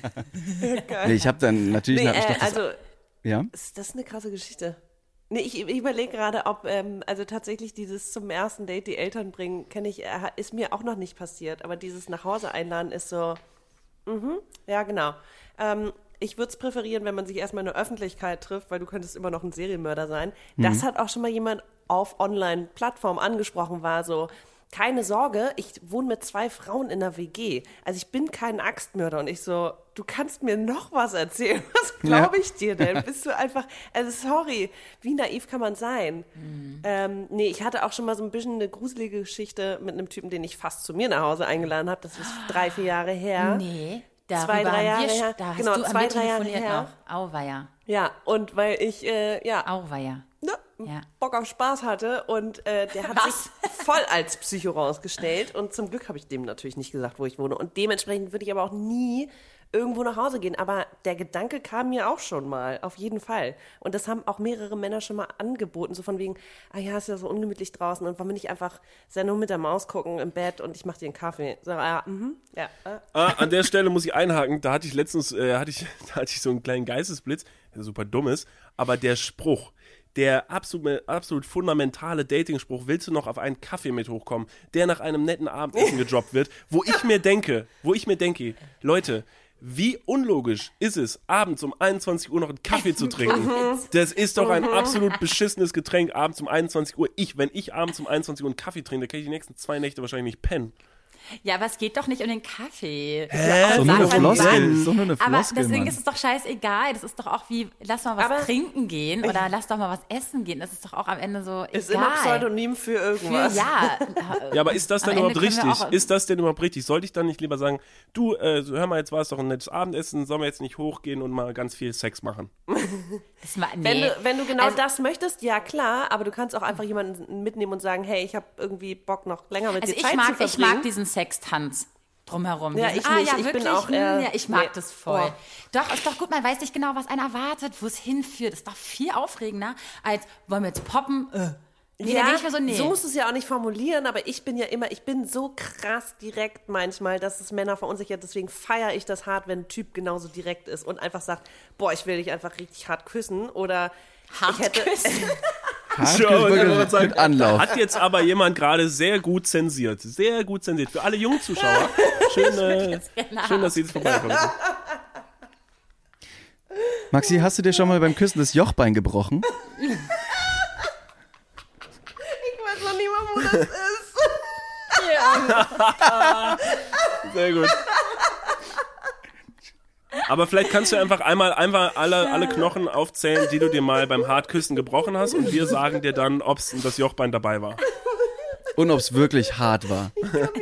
Nee, ich habe dann natürlich... Nee, hab ich äh, doch also, ja? ist das eine krasse Geschichte? Nee, ich, ich überlege gerade, ob, ähm, also tatsächlich dieses zum ersten Date die Eltern bringen, kenne ich, äh, ist mir auch noch nicht passiert. Aber dieses nach Hause einladen ist so, mhm, ja genau. Ähm, ich würde es präferieren, wenn man sich erstmal in der Öffentlichkeit trifft, weil du könntest immer noch ein Serienmörder sein. Mhm. Das hat auch schon mal jemand auf Online-Plattformen angesprochen, war so, keine Sorge, ich wohne mit zwei Frauen in einer W G. Also ich bin kein Axtmörder. Und ich so, du kannst mir noch was erzählen. Was glaube ich dir denn? Bist du einfach, also sorry, wie naiv kann man sein? Mhm. Ähm, nee, ich hatte auch schon mal so ein bisschen eine gruselige Geschichte mit einem Typen, den ich fast zu mir nach Hause eingeladen habe. Das ist drei, vier Jahre her. Nee. Zwei, drei Jahre wir, her. Da hast genau, du zwei, drei Jahre her. Noch. Auweia. Ja, und weil ich, äh, ja. Auweia. Ne, ja. Bock auf Spaß hatte und äh, der hat Was? sich voll als Psycho rausgestellt und zum Glück habe ich dem natürlich nicht gesagt, wo ich wohne und dementsprechend würde ich aber auch nie irgendwo nach Hause gehen, aber der Gedanke kam mir auch schon mal, auf jeden Fall und das haben auch mehrere Männer schon mal angeboten, so von wegen, ah ja, ist ja so ungemütlich draußen und wollen wir nicht einfach sehr nur mit der Maus gucken im Bett und ich mache dir einen Kaffee. So, ja, mhm, ja. Ah, an der Stelle muss ich einhaken, da hatte ich letztens, äh, hatte ich, da hatte ich so einen kleinen Geistesblitz, der super dumm ist, aber der Spruch, der absolut, absolut fundamentale Dating-Spruch, willst du noch auf einen Kaffee mit hochkommen, der nach einem netten Abendessen gedroppt wird, wo ich mir denke, wo ich mir denke, Leute, wie unlogisch ist es, abends um einundzwanzig Uhr noch einen Kaffee zu trinken? Das ist doch ein absolut beschissenes Getränk, abends um einundzwanzig Uhr. Ich, wenn ich abends um einundzwanzig Uhr einen Kaffee trinke, dann kann ich die nächsten zwei Nächte wahrscheinlich nicht pennen. Ja, aber es geht doch nicht um den Kaffee. Hä? So nur eine Floskel. So nur eine Floskel, aber deswegen Mann. ist es doch scheißegal. Das ist doch auch wie, lass mal was aber trinken gehen oder lass doch mal was essen gehen. Das ist doch auch am Ende so egal. Ist immer Pseudonym für irgendwas. Für, ja. Ja, aber ist das denn überhaupt richtig? Ist das denn überhaupt richtig? Sollte ich dann nicht lieber sagen, du, äh, hör mal, jetzt war es doch ein nettes Abendessen, sollen wir jetzt nicht hochgehen und mal ganz viel Sex machen? Das ma- nee. wenn, du, wenn du genau also, das möchtest, ja klar, aber du kannst auch einfach jemanden mitnehmen und sagen, hey, ich habe irgendwie Bock noch länger mit also dir ich Zeit mag, zu verbringen. Ich mag diesen Sextanz drumherum. Ja, diesen, ich ah, nicht. Ja, ich wirklich? bin auch eher, hm, ja, ich mag nee. das voll. Oh. Doch, ist doch gut, man weiß nicht genau, was einen erwartet, wo es hinführt. Ist doch viel aufregender, als wollen wir jetzt poppen? Äh. Nee, ja, ich mir so, nee. so musst du es ja auch nicht formulieren, aber ich bin ja immer, ich bin so krass direkt manchmal, dass es Männer verunsichert, deswegen feiere ich das hart, wenn ein Typ genauso direkt ist und einfach sagt, boah, ich will dich einfach richtig hart küssen oder hart ich hätte küssen. Schon, mit Anlauf. Hat jetzt aber jemand gerade sehr gut zensiert. Sehr gut zensiert. Für alle jungen Zuschauer. Schön, äh, schön dass Sie jetzt vorbeikommen. Maxi, hast du dir schon mal beim Küssen das Jochbein gebrochen? Ich weiß noch nicht mal, wo das ist. Ja. Sehr gut. Aber vielleicht kannst du einfach einmal einfach alle, alle Knochen aufzählen, die du dir mal beim Hartküssen gebrochen hast und wir sagen dir dann, ob es das Jochbein dabei war. Und ob es wirklich hart war.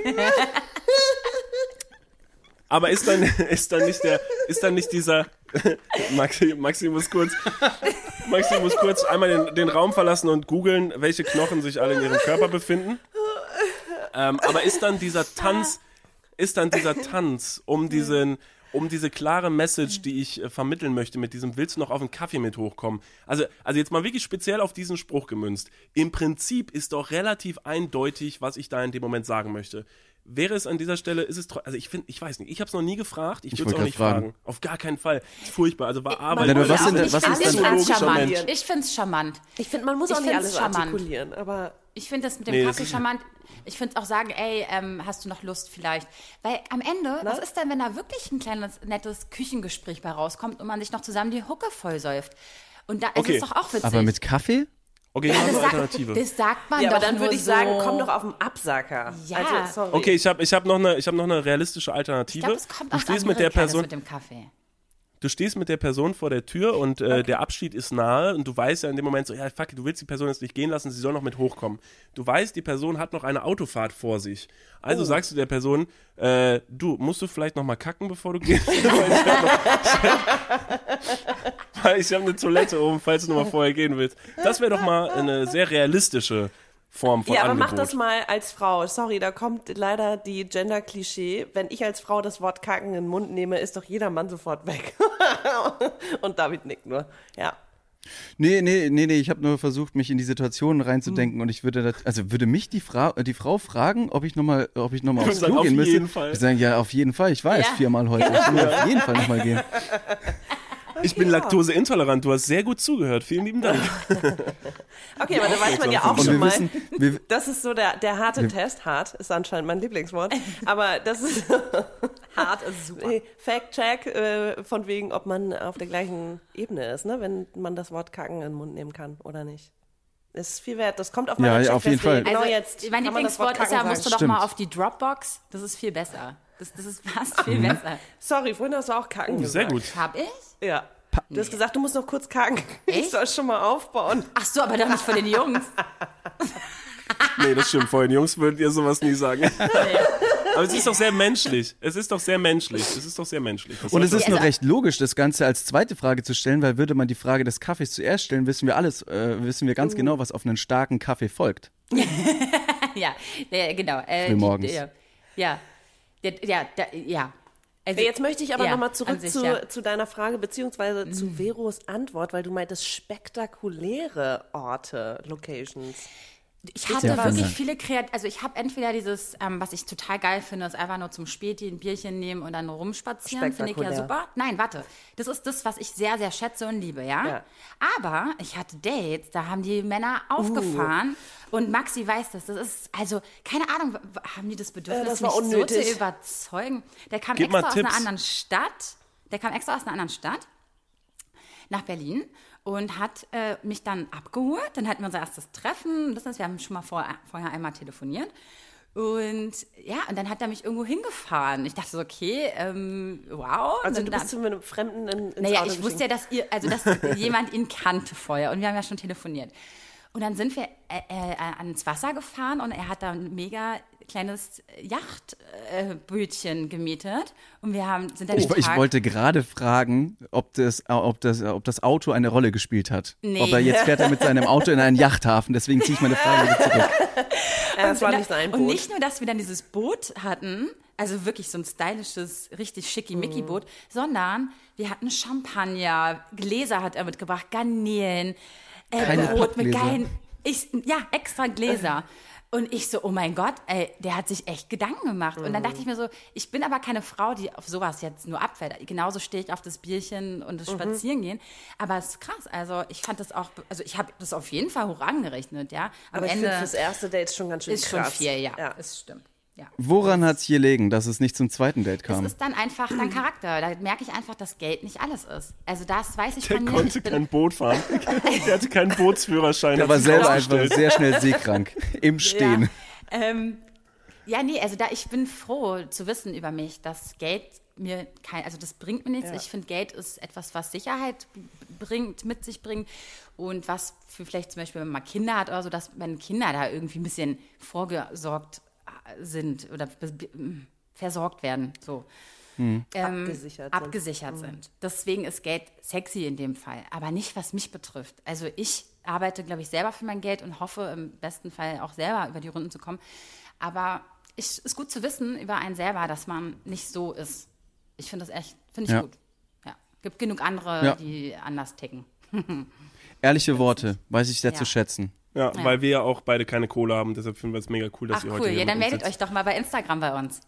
Aber ist dann, ist dann nicht der, ist dann nicht dieser, Maxi, Maxi muss kurz, Maxi muss kurz einmal den, den Raum verlassen und googeln, welche Knochen sich alle in ihrem Körper befinden. Ähm, aber ist dann dieser Tanz, ist dann dieser Tanz um diesen, um diese klare Message, die ich äh, vermitteln möchte mit diesem, willst du noch auf einen Kaffee mit hochkommen? Also, also jetzt mal wirklich speziell auf diesen Spruch gemünzt. Im Prinzip ist doch relativ eindeutig, was ich da in dem Moment sagen möchte. Wäre es an dieser Stelle, ist es, tro- also ich finde, ich weiß nicht, ich habe es noch nie gefragt, ich, ich würde es auch nicht fragen. fragen. Auf gar keinen Fall. Ist furchtbar, also war Arbeit. Ja, was ja, denn, ich was find, ist ich denn find's logischer charmant. Mensch? Ich finde es charmant. Ich finde, man muss Ich auch nicht find's alles charmant. artikulieren, aber Ich finde das mit dem Nee, das Kaffee ist- charmant. Ich finde es auch sagen, ey, ähm, hast du noch Lust vielleicht? Weil am Ende, was ist denn, wenn da wirklich ein kleines, nettes Küchengespräch bei rauskommt und man sich noch zusammen die Hucke vollsäuft? Und da Okay. ist es doch auch witzig. Aber mit Kaffee? Okay, ich habe das, eine sagt, Alternative. das sagt man Ja, doch aber dann nur würde ich so. sagen, komm doch auf den Absacker. Ja. Also, sorry. Okay, ich habe ich hab noch, eine- ich hab noch eine realistische Ich Alternative. glaube, es kommt du auch stehst an mit der Person, mit dem Kaffee. du stehst mit der Person vor der Tür und äh, der Abschied ist nahe und du weißt ja in dem Moment so, ja fuck, du willst die Person jetzt nicht gehen lassen, sie soll noch mit hochkommen. Du weißt, die Person hat noch eine Autofahrt vor sich. Also sagst du der Person, äh, du, musst du vielleicht noch mal kacken, bevor du gehst? Weil ich habe noch, ich hab eine Toilette oben, falls du noch mal vorher gehen willst. Das wäre doch mal eine sehr realistische Form von Ja, aber Angebot. mach das mal als Frau. Sorry, da kommt leider die Gender-Klischee. Wenn ich als Frau das Wort kacken in den Mund nehme, ist doch jeder Mann sofort weg. Und David nickt nur. Ja. Nee, nee, nee, nee, ich habe nur versucht, mich in die Situation reinzudenken und ich würde, das, also würde mich die, Fra die Frau fragen, ob ich nochmal, ob ich nochmal Ich aufs würde Klo sagen, gehen auf müsste. jeden Fall. Ich sagen, ja, auf jeden Fall, ich war erst Ja. viermal heute, ich will auf jeden Fall nochmal gehen. Ich bin laktoseintolerant, du hast sehr gut zugehört. Vielen lieben Dank. Okay, aber da weiß man ja auch Und schon wir mal, wissen, wir, das ist so der, der harte Test. Hart ist anscheinend mein Lieblingswort. Aber das ist Hart ist super. Nee, Fact-Check äh, von wegen, ob man auf der gleichen Ebene ist, ne? Wenn man das Wort kacken in den Mund nehmen kann oder nicht. Das ist viel wert. Das kommt auf Ja, meine ja, auf jeden Checkliste. Fall. Genau Also, jetzt. mein kann man das Wort Lieblingswort ist ja, kacken musst du sagen. doch mal Stimmt. auf die Dropbox. Das ist viel besser. Das, das ist fast viel besser. Sorry, vorhin hast du auch kacken Oh, sehr gesagt. gut. Hab ich? Ja. Du hast gesagt, du musst noch kurz kacken. Ich Echt? soll schon mal aufbauen. Ach so, aber doch nicht von den Jungs. Nee, das stimmt. Vorhin, Jungs, würdet ihr sowas nie sagen. Aber es ist doch sehr menschlich. Es ist doch sehr menschlich. Es ist doch sehr menschlich. Das und es sollte- ist nur recht logisch, das Ganze als zweite Frage zu stellen, weil würde man die Frage des Kaffees zuerst stellen, wissen wir alles, äh, wissen wir ganz genau, was auf einen starken Kaffee folgt. ja, ja, genau. Äh, Frühmorgens. die- Ja, ja, ja, ja, da, ja. Also, Jetzt möchte ich aber ja, nochmal an zurück sich, zu, ja. zu deiner Frage, beziehungsweise zu Veros Antwort, weil du meintest spektakuläre Orte, Locations. Ich hatte Ja, wirklich vielen Dank. viele Kreat, also ich habe entweder dieses, ähm, was ich total geil finde, ist einfach nur zum Späti ein Bierchen nehmen und dann rumspazieren, finde ich ja Spektakulär. super. Nein, warte, das ist das, was ich sehr, sehr schätze und liebe, ja? Ja. Aber ich hatte Dates, da haben die Männer aufgefahren und Maxi weiß das, das ist, also keine Ahnung, w- w- haben die das Bedürfnis, Ja, das war mich so unnötig. zu überzeugen? Der kam Gib mal extra aus einer Tipps. anderen Stadt, der kam extra aus einer anderen Stadt nach Berlin und hat äh, mich dann abgeholt. Dann hatten wir unser erstes Treffen. Das heißt, wir haben schon mal vor, vorher einmal telefoniert. Und ja, und dann hat er mich irgendwo hingefahren. Ich dachte so, okay, ähm, wow. Also Und du dann, bist mit einem Fremden in, ins naja, Auto ich wusste ja, dass ihr, also dass jemand ihn kannte vorher. Und wir haben ja schon telefoniert. Und dann sind wir äh, äh, ans Wasser gefahren und er hat da ein mega kleines Yachtbötchen äh, Bötchen gemietet. Und wir haben, sind dann Ich, den ich Tag- wollte gerade fragen, ob das, äh, ob, das, ob das Auto eine Rolle gespielt hat. Nee. Ob er jetzt fährt er mit seinem Auto in einen Yachthafen, deswegen ziehe ich meine Frage wieder zurück. Ja, das war nicht sein Boot. Und nicht nur, dass wir dann dieses Boot hatten, also wirklich so ein stylisches, richtig schickimicki-Boot, sondern wir hatten Champagner, Gläser hat er mitgebracht, Garnelen, äh, Keine Brot mit Pappgläser. geilen, ich, ja, extra Gläser. Und ich so, oh mein Gott, ey, der hat sich echt Gedanken gemacht. Und dann dachte ich mir so, ich bin aber keine Frau, die auf sowas jetzt nur abfällt. Genauso stehe ich auf das Bierchen und das Spazierengehen. Aber es ist krass. Also ich fand das auch, also ich habe das auf jeden Fall hoch angerechnet, ja. Am Aber ich Ende finde fürs erste Date schon ganz schön ist schon krass. viel, ja. ja. Es stimmt. Ja. Woran hat es hier liegen, dass es nicht zum zweiten Date Es kam? ist dann einfach dein Charakter. Da merke ich einfach, dass Geld nicht alles ist. Also das weiß ich Der von mir. konnte Ich bin, kein Boot fahren. Der hatte keinen Bootsführerschein. Der hat war sich selber einfach rausgestellt. sehr schnell seekrank. Im Stehen. ähm, ja, nee, also da ich bin froh zu wissen über mich, dass Geld mir kein, also das bringt mir nichts. Ja. Ich finde, Geld ist etwas, was Sicherheit b- bringt, mit sich bringt und was für vielleicht zum Beispiel, wenn man Kinder hat oder so, dass meine Kinder da irgendwie ein bisschen vorgesorgt sind oder be- be- versorgt werden, so. Ähm, Abgesichert sind. abgesichert sind. Deswegen ist Geld sexy in dem Fall, aber nicht, was mich betrifft. Also ich arbeite, glaube ich, selber für mein Geld und hoffe im besten Fall auch selber über die Runden zu kommen. Aber es ist gut zu wissen über einen selber, dass man nicht so ist. Ich finde das echt, finde ich Ja. gut. Ja. Gibt genug andere, Ja. die anders ticken. Ehrliche Worte, weiß ich sehr Ja. zu schätzen. Ja, Ja. weil wir ja auch beide keine Kohle haben, deshalb finden wir es mega cool, dass Ach ihr cool, heute hier ja, dann mit uns meldet euch sitzt. doch mal bei Instagram bei uns.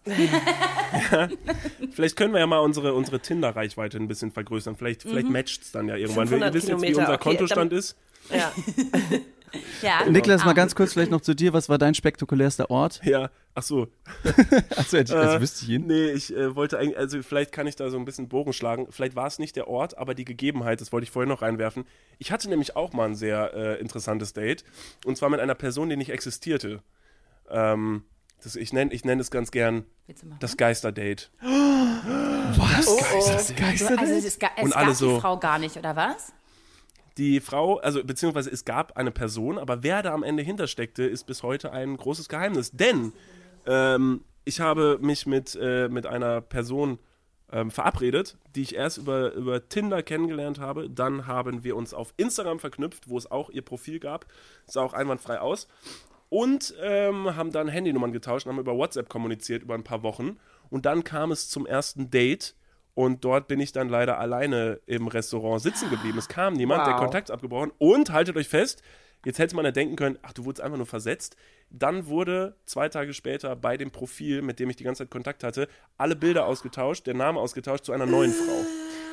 Vielleicht können wir ja mal unsere, unsere Tinder-Reichweite ein bisschen vergrößern. Vielleicht, vielleicht Mhm. matcht es dann ja irgendwann. Wir, ihr fünfhundert wisst jetzt, wie Kilometer, unser okay, Kontostand dann- ist. Ja. Ja. Niklas, mal Ah. ganz kurz vielleicht noch zu dir. Was war dein spektakulärster Ort? Ja, ach so. Achso, jetzt Äh, wüsste ich ihn. Nee, ich äh, wollte eigentlich, also vielleicht kann ich da so ein bisschen Bogen schlagen. Vielleicht war es nicht der Ort, aber die Gegebenheit, das wollte ich vorher noch reinwerfen. Ich hatte nämlich auch mal ein sehr äh, interessantes Date. Und zwar mit einer Person, die nicht existierte. Ähm, das, ich nenne ich nenn es ganz gern Willst du machen? das Geisterdate. Was? Oh, oh. Geister- Also es, ga, es Und alle gab so- die Frau gar nicht, oder was? Die Frau, also beziehungsweise es gab eine Person, aber wer da am Ende hintersteckte, ist bis heute ein großes Geheimnis. Denn ähm, ich habe mich mit, äh, mit einer Person ähm, verabredet, die ich erst über, über Tinder kennengelernt habe. Dann haben wir uns auf Instagram verknüpft, wo es auch ihr Profil gab. Sah auch einwandfrei aus. Und ähm, haben dann Handynummern getauscht und haben über WhatsApp kommuniziert über ein paar Wochen. Und dann kam es zum ersten Date. Und dort bin ich dann leider alleine im Restaurant sitzen geblieben. Es kam niemand, Wow. der Kontakt ist abgebrochen. Und haltet euch fest, jetzt hätte man ja denken können, ach, du wurdest einfach nur versetzt. Dann wurde zwei Tage später bei dem Profil, mit dem ich die ganze Zeit Kontakt hatte, alle Bilder ausgetauscht, der Name ausgetauscht zu einer neuen Frau.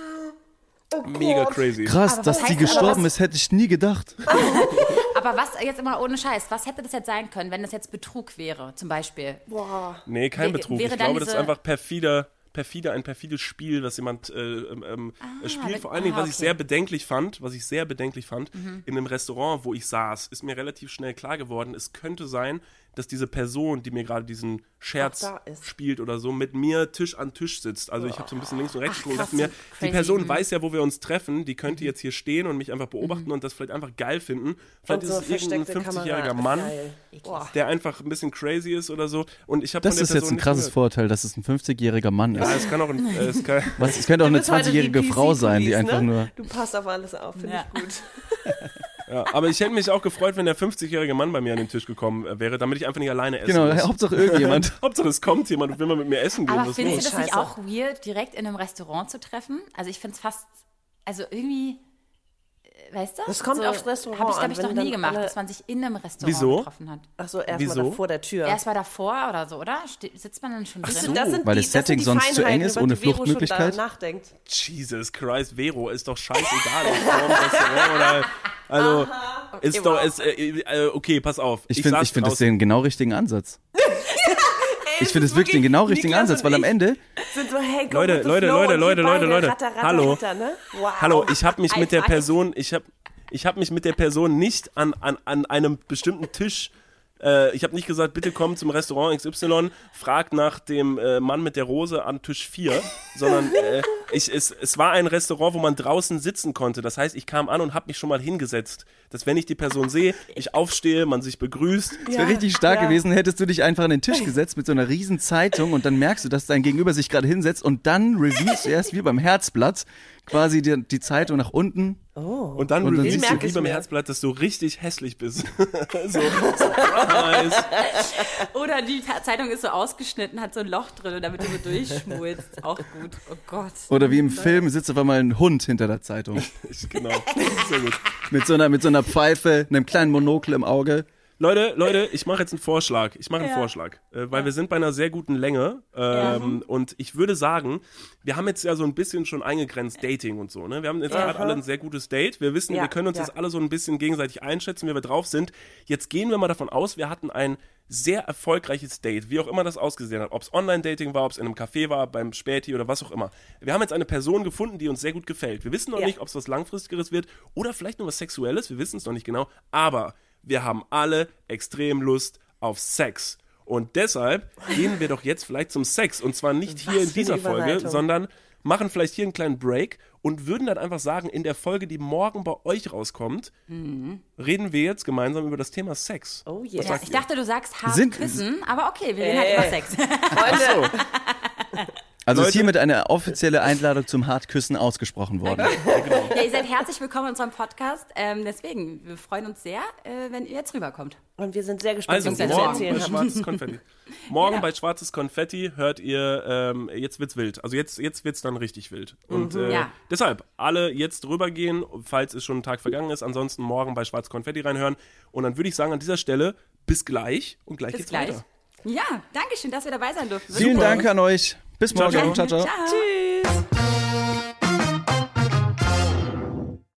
Mega crazy. Krass, Aber dass was die heißt aber gestorben was- ist, hätte ich nie gedacht. Aber was, jetzt immer ohne Scheiß, was hätte das jetzt sein können, wenn das jetzt Betrug wäre, zum Beispiel? Boah. Nee, kein Wär- Betrug. wäre Ich dann glaube, das ist diese- einfach perfider, perfider, ein perfides Spiel, was jemand äh, ähm, ähm, spielt. wenn- Vor allen Dingen, ah, was ich okay. sehr bedenklich fand, was ich sehr bedenklich fand, in einem Restaurant, wo ich saß, ist mir relativ schnell klar geworden, es könnte sein, dass diese Person, die mir gerade diesen Scherz Auch da ist. spielt oder so, mit mir Tisch an Tisch sitzt. Also ich habe so ein bisschen links und rechts Ach, geguckt und dachte krass, mir, so die crazy. Person Mhm. weiß ja, wo wir uns treffen, die könnte jetzt hier stehen und mich einfach beobachten und das vielleicht einfach geil finden. Vielleicht Und so ist es irgendein versteckte fünfzigjähriger Kamera. Mann, Geil. Boah. der einfach ein bisschen crazy ist oder so. Und ich habe Das von der ist jetzt Person ein nicht krasses gehört. Vorurteil, dass es ein fünfzigjähriger Mann ist. Ja, es kann auch ein, äh, es kann, Was, es könnte auch eine Du bist heute die zwanzigjährige P C Frau sein, die Police, einfach ne? nur. Du passt auf alles auf, finde Ja. ich gut. ja, aber ich hätte mich auch gefreut, wenn der fünfzigjährige Mann bei mir an den Tisch gekommen äh, wäre, damit ich einfach nicht alleine essen Genau, muss. Hauptsache irgendjemand. Hauptsache es kommt jemand und will mal mit mir essen gehen. Aber Was findest los? du das nicht Scheiße. auch weird, direkt in einem Restaurant zu treffen? Also ich finde es fast, also irgendwie, äh, weißt du? Das kommt aufs Restaurant Habe ich, glaube an, ich, wenn noch dann nie gemacht, alle- dass man sich in einem Restaurant Wieso? getroffen hat. Ach so, erstmal Wieso? da vor der Tür. Erst mal davor oder so, oder? Ste sitzt man dann schon drin? so. Das sind Weil die, das das Setting sind die sonst zu eng Feinheiten, ist, über ohne die Vero schon Fluchtmöglichkeit. da nachdenkt. Jesus Christ, Vero, ist doch scheißegal. ob Form, Restaurant oder, also, ist doch, ist, äh, äh, okay, pass auf. Ich finde saß ich find das draußen- den genau richtigen Ansatz. Ich finde es wirklich den genau richtigen Niklas Ansatz, und weil am ich Ende, sind so, hey, go Leute, with the Leute, flow Leute, und Leute, wir Leute, beide Leute. ratter, ratter, Hallo. ratter, ne? Wow. Hallo, ich habe mich mit der Einfach- Person, ich habe ich hab mich mit der Person nicht an, an, an einem bestimmten Tisch, äh, ich habe nicht gesagt, bitte komm zum Restaurant X Y, fragt nach dem äh, Mann mit der Rose an Tisch vier, sondern äh, ich, es, es war ein Restaurant, wo man draußen sitzen konnte. Das heißt, ich kam an und habe mich schon mal hingesetzt, dass wenn ich die Person sehe, ich aufstehe, man sich begrüßt. es wäre richtig stark ja. gewesen, hättest du dich einfach an den Tisch gesetzt mit so einer riesen Zeitung und dann merkst du, dass dein Gegenüber sich gerade hinsetzt und dann reviewst du erst wie beim Herzblatt quasi die, die Zeitung nach unten. Und dann Und dann reviewst siehst du du- wie beim mir. Herzblatt, dass du richtig hässlich bist. so, surprise. Oder die Ta- Zeitung ist so ausgeschnitten, hat so ein Loch drin und damit du so durchschmulst. Auch gut. Oh Gott. Oder wie im Film sitzt auf einmal ein Hund hinter der Zeitung. Ich, genau, sehr gut. Mit so einer, mit so einer Pfeife, einem kleinen Monokel im Auge. Leute, Leute, ich mache jetzt einen Vorschlag. Ich mache einen Vorschlag, äh, weil wir sind bei einer sehr guten Länge ähm, und ich würde sagen, wir haben jetzt ja so ein bisschen schon eingegrenzt Dating und so. Ne? Wir haben jetzt gerade alle ein sehr gutes Date. Wir wissen, Ja, wir können uns ja. jetzt alle so ein bisschen gegenseitig einschätzen, wie wir drauf sind. Jetzt gehen wir mal davon aus, wir hatten ein sehr erfolgreiches Date, wie auch immer das ausgesehen hat. Ob es Online-Dating war, ob es in einem Café war, beim Späti oder was auch immer. Wir haben jetzt eine Person gefunden, die uns sehr gut gefällt. Wir wissen noch Ja. nicht, ob es was Langfristigeres wird oder vielleicht nur was Sexuelles. Wir wissen es noch nicht genau. Aber wir haben alle extrem Lust auf Sex. Und deshalb gehen wir doch jetzt vielleicht zum Sex. Und zwar nicht Was hier in für dieser eine Folge, Überleitung. sondern machen vielleicht hier einen kleinen Break und würden dann einfach sagen, in der Folge, die morgen bei euch rauskommt, reden wir jetzt gemeinsam über das Thema Sex. Oh Was yeah. Ja, sagt ich ihr? dachte, du sagst hart Sind- küssen, aber okay, wir reden halt Äh. über Sex. Freunde, Also Leute- ist hiermit eine offizielle Einladung zum Hartküssen ausgesprochen worden. Ja, ihr seid herzlich willkommen in unserem Podcast. Ähm, deswegen, wir freuen uns sehr, äh, wenn ihr jetzt rüberkommt. und wir sind sehr gespannt, Also was ihr zu morgen erzählen bei habt. Schwarzes Konfetti. Morgen Ja. bei Schwarzes Konfetti hört ihr, ähm, jetzt wird's wild. Also jetzt, jetzt wird's dann richtig wild. Und äh, Ja. deshalb, alle jetzt rübergehen, falls es schon ein Tag vergangen ist. Ansonsten morgen bei Schwarzes Konfetti reinhören. Und dann würde ich sagen, an dieser Stelle, bis gleich und gleich Bis geht's gleich. weiter. Ja, danke schön, dass wir dabei sein durften. Vielen Super. Dank an euch. Bis morgen. ciao. Ciao, ciao. Ciao. Tschüss.